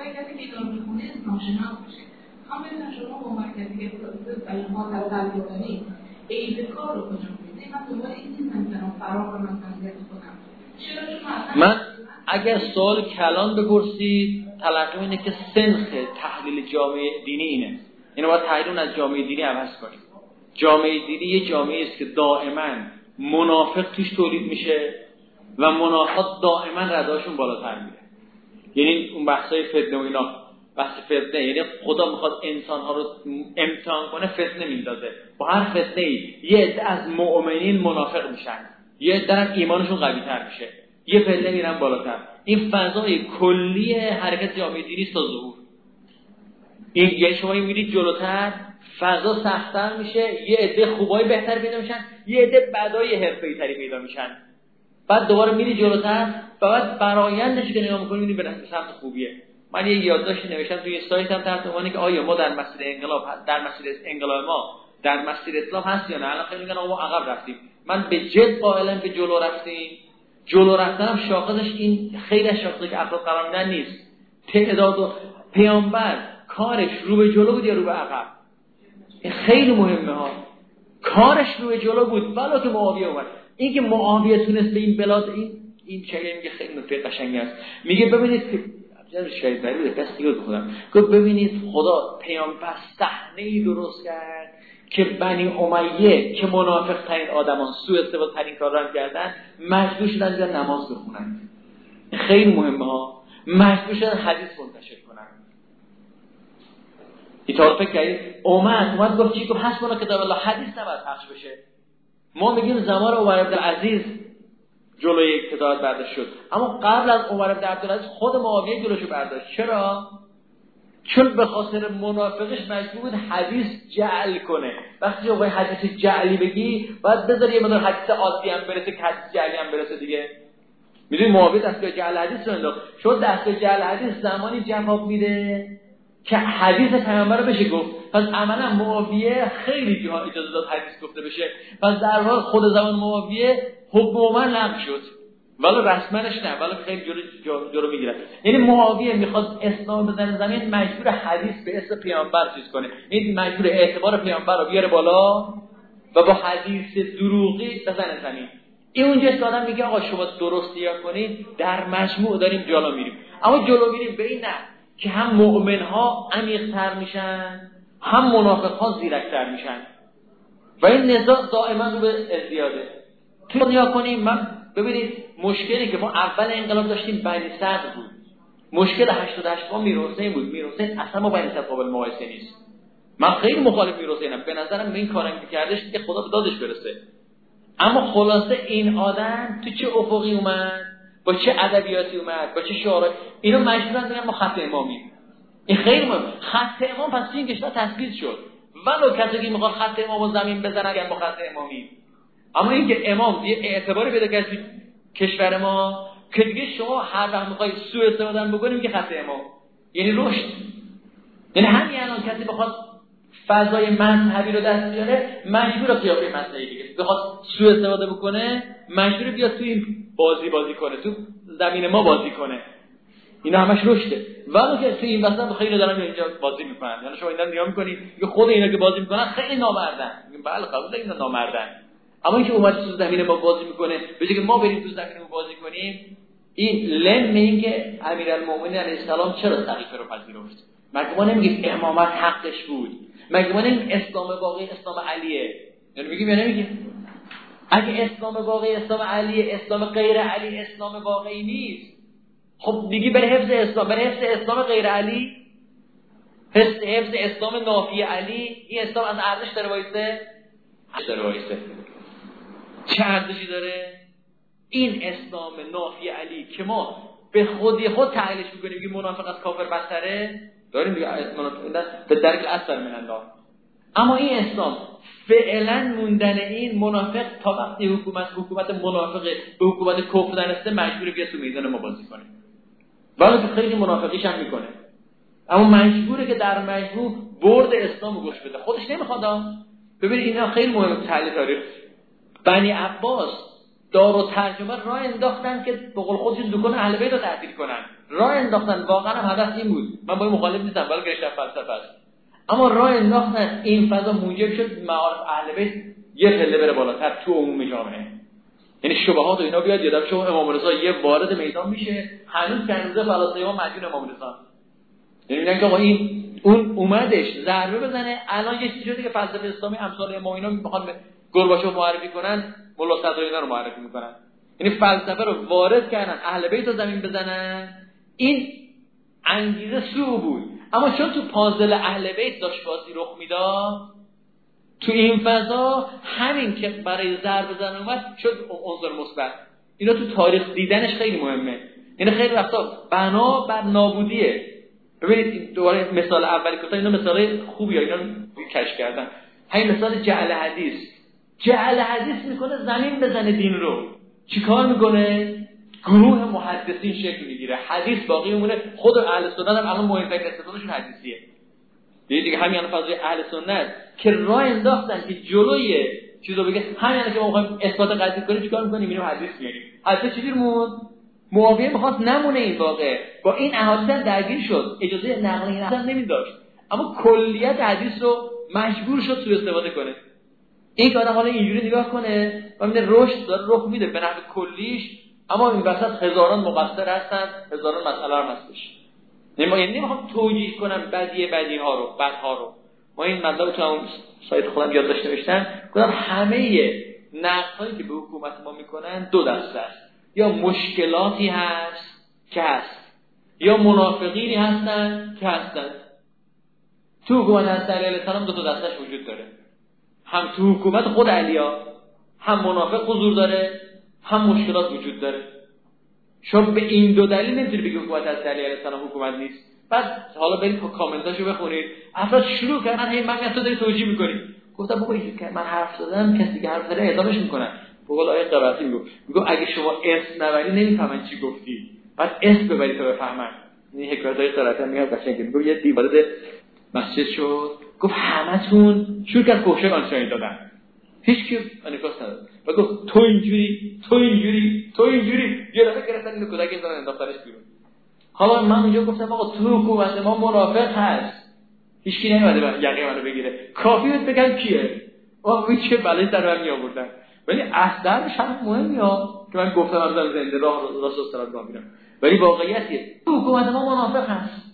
من اگر سوال کلان بپرسید تلقی اینه که سنخ تحلیل جامعه دینی اینه، یعنی باید تحلیل از جامعه دینی عوض کنیم. جامعه دینی یه جامعه است که دائما منافق توش تولید میشه و منافقات دائما رداشون بالاتر میره. یعنی اون بحثای فتنه و اینا، بحث فتنه یعنی خدا میخواد انسان‌ها رو امتحان کنه، فتنه میندازه. با هر فتنه‌ای یه عده از مؤمنین منافق میشن، یه عده ایمانشون قوی‌تر میشه، یه فتنه میرن بالاتر. این فضای کلی حرکت جامعه دینی است تا ظهور. این یعنی شما میبینید جلوتر فضا سخت‌تر میشه، یه عده خوبای بهتر پیدا میشن، یه عده بدای حرفه‌ای‌تری پیدا میشن. بعد دوباره میری جلوتر و بعد برآیندش که نگاه می‌کنی می‌بینی به سمت خوبیه. من یه یادداشتی نوشتم توی سایتم تحت عنوانی که آیا ما در مسیر انقلاب، در مسیر انقلاب ما در مسیر اسلام هست یا نه؟ الان خیلی میگن آقا ما عقب رفتیم. من به جد قائلم که جلو رفتیم. جلو رفتنم شاخصش این خیلی از شاخصی که افراد قرار میدن نیست. تعداد و پیامبر کارش رو به جلو بود یا رو به عقب؟ این خیلی مهمه ها. کارش رو به جلو بود ولی که معاویه اومد. این که معاویه تونست به این بلاد این چه میگه خیلی نکته قشنگی است. میگه ببینید که شاید دلیل بس دیگه بخونم که ببینید خدا پیامبر صحنه‌ای درست کرد که بنی امیه که منافق ترین آدمان سوء استفاده ترین کارا رو کردن، مجبور شدن بیان نماز بخونن. خیلی مهمه ها. مجبور شدن حدیث منتشر کنن. ایطور فکر کردید اومد گفت چی؟ گفت حسبنا کتاب الله، حدیث نباید پخش بشه. ما میگیم زمان عمر بن عبدالعزیز جلوی اقتدار برداشت شد، اما قبل از عمر بن عبدالعزیز خود معاویه جلوشو برداشت. چرا؟ چون به خاطر منافقش مجبور بود حدیث جعل کنه. وقتی آقای حدیث جعلی بگی باید بذاری یه مقدار حدیث عادی هم برسه که حدیث جعلی هم برسه دیگه. میدونی معاویه دستگاه جعل حدیث رو انداخت. چون دستگاه جعل حدیث زمانی جواب میده که حدیث پیامبر رو بشه گفت. پس عملا معاویه خیلی جاها اجازه داد حدیث گفته بشه. پس در واقع خود زمان معاویه حکم عمر لغو شد، ولی رسمنش نه، ولی خیلی جلو میگیره. یعنی معاویه میخواد اسلام بزنه زمین، مجبور حدیث به اسم پیامبر چیز کنه، یعنی مجبور اعتبار پیامبر رو بیاره بالا و با حدیث دروغی بزنه زمین. این اونجاست که آدم میگه آقا شما درست یا کنید، در مجموع داریم جلو میریم. اما جلو میریم به این نه که هم مؤمن‌ها عمیق‌تر میشن، هم منافق‌ها زیرک‌تر میشن و این نزاع دائما رو به ازدیاده. تو دنیا کنیم من ببینید مشکلی که ما اول انقلاب داشتیم بنی صدر بود. مشکل 88 ما میر حسین بود. میر حسین اصلا با بنی صدر قابل مقایسه نیست. من خیلی مخالف میر حسینم، به نظرم به این کارم که کردش که خدا به دادش برسه. اما خلاصه این آدم تو چه افقی اومد، با چه ادبیاتی اومد، با چه شعارهایی، اینا مجبورن بگن ما خط امامی. این خیلی مهمه. خط امام پس این کشور تثبیت شد. ولو کسی که میخواد خط امامو زمین بزنه اگه با خط امامی. اما اینکه امام یه اعتباری پیدا کرد تو کشور ما که دیگه شما هر وقت میخوای سوء استفاده بکنید میگه خط امام، یعنی رشد. یعنی همین الان کسی بخواد فضای مذهبی رو دست بیاره مجبور قیافه مذهبی دیگه بخواد سوء استفاده بکنه، مجبور بیاد تو این بازی کنه، تو زمین ما بازی کنه. اینا همش رشده. ولی که تو این وسط خیلی دارن اینجا بازی میکنن. یعنی شما اینا نگاه میکنید که خود اینا که بازی میکنن خیلی نامردن. میگن بله قبول اینا نامردن. اما اینکه اومد تو زمین ما بازی میکنه، به جای که ما بریم تو زمین ما بازی کنیم، این لم اینکه امیرالمومنین علیه السلام چرا سقیفه رو پذیرفت. مگه ما نمیگیم امامت حقش بود؟ مگه ما نمیگیم اسلام واقعی اسلام علیه؟ یعنی میگیم یا نمیگیم؟ اگه اسلام واقعی اسلام علیه، اسلام غیر علی اسلام واقعی نیست، خب دیگه برای حفظ اسلام، برای حفظ اسلام غیر علی، حفظ اسلام نافی علی، این اسلام از ارزش داره وایسه؟ چه ارزشی داره؟ این اسلام نافی علی که ما به خودی خود تعلیلش میکنیم که منافق از کافر بدتره، داریم دیگه به درک اثر من الله. اما این اسلام فعلا موندن این منافق تا وقتی حکومت منافق به حکومت کفر دانسته مجبوره بیاد تو میدان ما بازی کنه. ولی که خیلی منافقیش هم میکنه، اما مجبوره که در مجموع برد اسلامو گوش بده. خودش نمیخواد. ببین اینا خیلی مهمه. تحلیل تاریخ بنی عباس دار و ترجمه راه انداختن که به قول خودشون دکان اهل بیت رو تعطیل کنن. راه انداختن، واقعا هم هدف این بود. من با این مخالف نیستم، ولی گرشت فلسفه است. اما راه انداختن این فضا موجب شد معارف اهل بیت یه پله بره بالاتر تو عموم جامعه. یعنی شبهات و اینا بیاد یادم شما امام رضا یه وارد میدان میشه، هنوز کنوزه فلاسفه ها مدیون امام رضا. یعنی میگن که آقا این اون اومدش ضربه بزنه، الان یه چیزی شده که فلسفه اسلامی امثال امام اینا میخوان به گورباچوف معرفی کنن، ملا صدر اینا رو معرفی میکنن. یعنی فلسفه رو وارد کردن، اهل بیت رو زمین بزنن. این انگیزه سو بود، اما چون تو پازل اهل بیت داشت بازی رخ میداد، تو این فضا همین که برای ضربه زدن اومد شد عنصر مثبت. اینا تو تاریخ دیدنش خیلی مهمه. یعنی خیلی وقتا بنا بر نابودیه. ببینید دوباره مثال اولی که اینا مثالای خوبیه، اینا کشف کردن. همین مثال جعل حدیث میکنه زمین بزنه دین رو. چیکار میکنه؟ گروه محدثین شکل میگیره، حدیث باقی میمونه. خود اهل سنت هم الان مهمترین استفادهشون حدیثیه. دیگه همین فضای اهل سنت که راه انداختن که جلوی چیزو بگه، همین که ما میخوایم اثبات قطعی کنیم چیکار میکنیم؟ اینو حدیث میاریم. حدیث چجوری موند؟ معاویه میخواست نمونه این واقع، با این احادیث درگیر شد، اجازه نقل این احادیث نمیداشت، اما کلیت حدیث رو مجبور شد سوء استفاده کنه. این که آدم حالا اینجوری نگاه کنه و میبینه رشد داره رخ میده به نحو کلیش، اما این وسط هزاران مقصر هستن، هزاران مسئله هم هستش. یعنی نمیخوام توجیه کنم بدیها رو، بدها رو. ما این مطلب تو اون سایت خودم یادداشت نوشتم، گفتم همه نقدهایی که به حکومت ما میکنن دو دسته است. یا مشکلاتی هست که هست، یا منافقینی هستن که هستن. تو حکومت حضرت علی علیه السلام دو تا دستش وجود داره. هم تو حکومت خود علیا هم منافق حضور داره، هم مشکلات وجود داره. شما به این دو دلیل نمیتونید بگید حکومت حضرت علی علیه السلام حکومت نیست. بعد حالا برید کامنتاشو بخونید، افراد شروع کردن هی من تو داری توجیه می‌کنی. گفتم بابا من حرف زدم، کسی که حرف زده اعدامش می‌کنن. بقول آیه قرائتی میگه اگه شما اسم نبری نمیفهمن چی گفتی، بعد اسم ببری تا بفهمن. این حکایت های قرائتی میگه قشنگه. میگه یه دی وارد مسجد شد، گفت همتون شروع کرد کوشش آنچنانی دادن، هیچ کی انیکاس نداد. و گفت تو اینجوری جلوه گرفتن اینو کودک زدن انداختنش بیرون. حالا من اونجا گفتم آقا تو حکومت ما منافق هست، هیچ کی نمیاد یقه منو بگیره، کافی بود بگم کیه. آقا چه بلایی سر من میآوردن. ولی اصلا شرط مهمی ها که من گفتم از زنده راه راست استراد میرم، ولی واقعیتیه تو حکومت ما منافق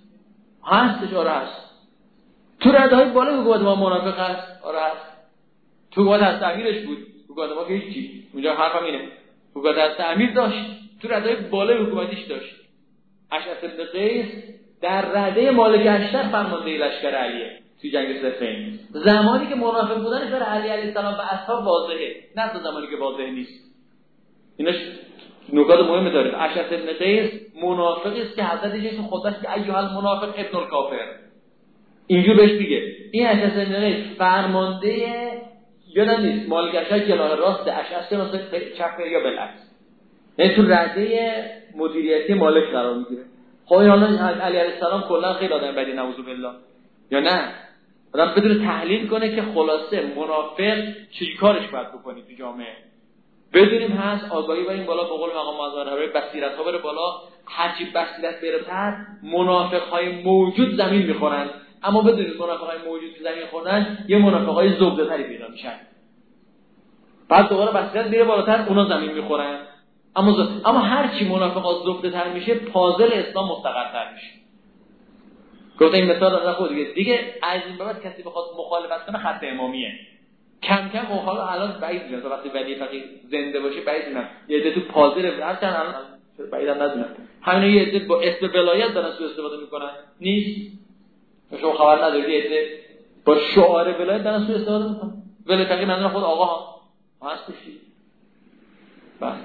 هست هست. تو ردهای بالا حکومت ما منافق هست، آره هست. تو حکومت از امیرش بود، حکومت ما که هیچی. اونجا حرفم اینه، حکومت از امیر داشت، تو ردهای بالا حکومتیش داشت. اشعث بن قیس در رده مالک اشتر فرمانده لشکر علیه. تو جنگ صفین. زمانی که منافق بودن اصلا علی علیه السلام و اصحاب واضحه، نه تا زمانی که واضح نیست. ایناش نکات مهمه داره. اشعث ابن قیس منافقی است که حضرت جیش خودش که ایها المنافق ابن الکافر اینجور بهش میگه. این اشعث ابن قیس فرمانده یادم نیست مالگشای جناح راست اشعث مثلا چپ یا بالعکس، یعنی تو رده مدیریتی مالک قرار میگیره. خب این حالا علی علیه السلام کلا خیلی آدم بدی نعوذ بالله یا نه؟ آدم بدون تحلیل کنه که خلاصه منافق چی کارش باید بکنی تو جامعه. بدونیم هست آگاهی بریم بالا، به قول مقام معظم بصیرت ها بره بالا، هرچی بصیرت بره پر منافق های موجود زمین میخورن. اما بدونید منافق های موجود که زمین خوردن یه منافق های زبده تری پیدا میشن، بعد دوباره بصیرت میره بالاتر اونا زمین میخورن. اما هرچی منافق ها زبده تر میشه پازل اسلام مستقرتر میشه. گفتم این مثال دادم خود دیگه از این بعد کسی بخواد مخالفت کنه خط امامیه. کم کم حالا الان بعید میاد وقتی ولی فقیه زنده باشه بعید میاد یه عده تو پازل هستن الان بعیدم ندونم همین یه عده با اسم ولایت دارن سوء استفاده میکنن نیست شما خبر ندارید یه عده با شعار ولایت دارن سوء استفاده میکنن ولایت فقیه منظور خود آقا ها هست بشید. بس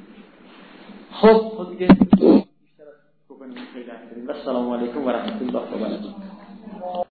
خب دیگه بیشتر از بکنیم خیلی السلام علیکم و رحمت الله و برکاته.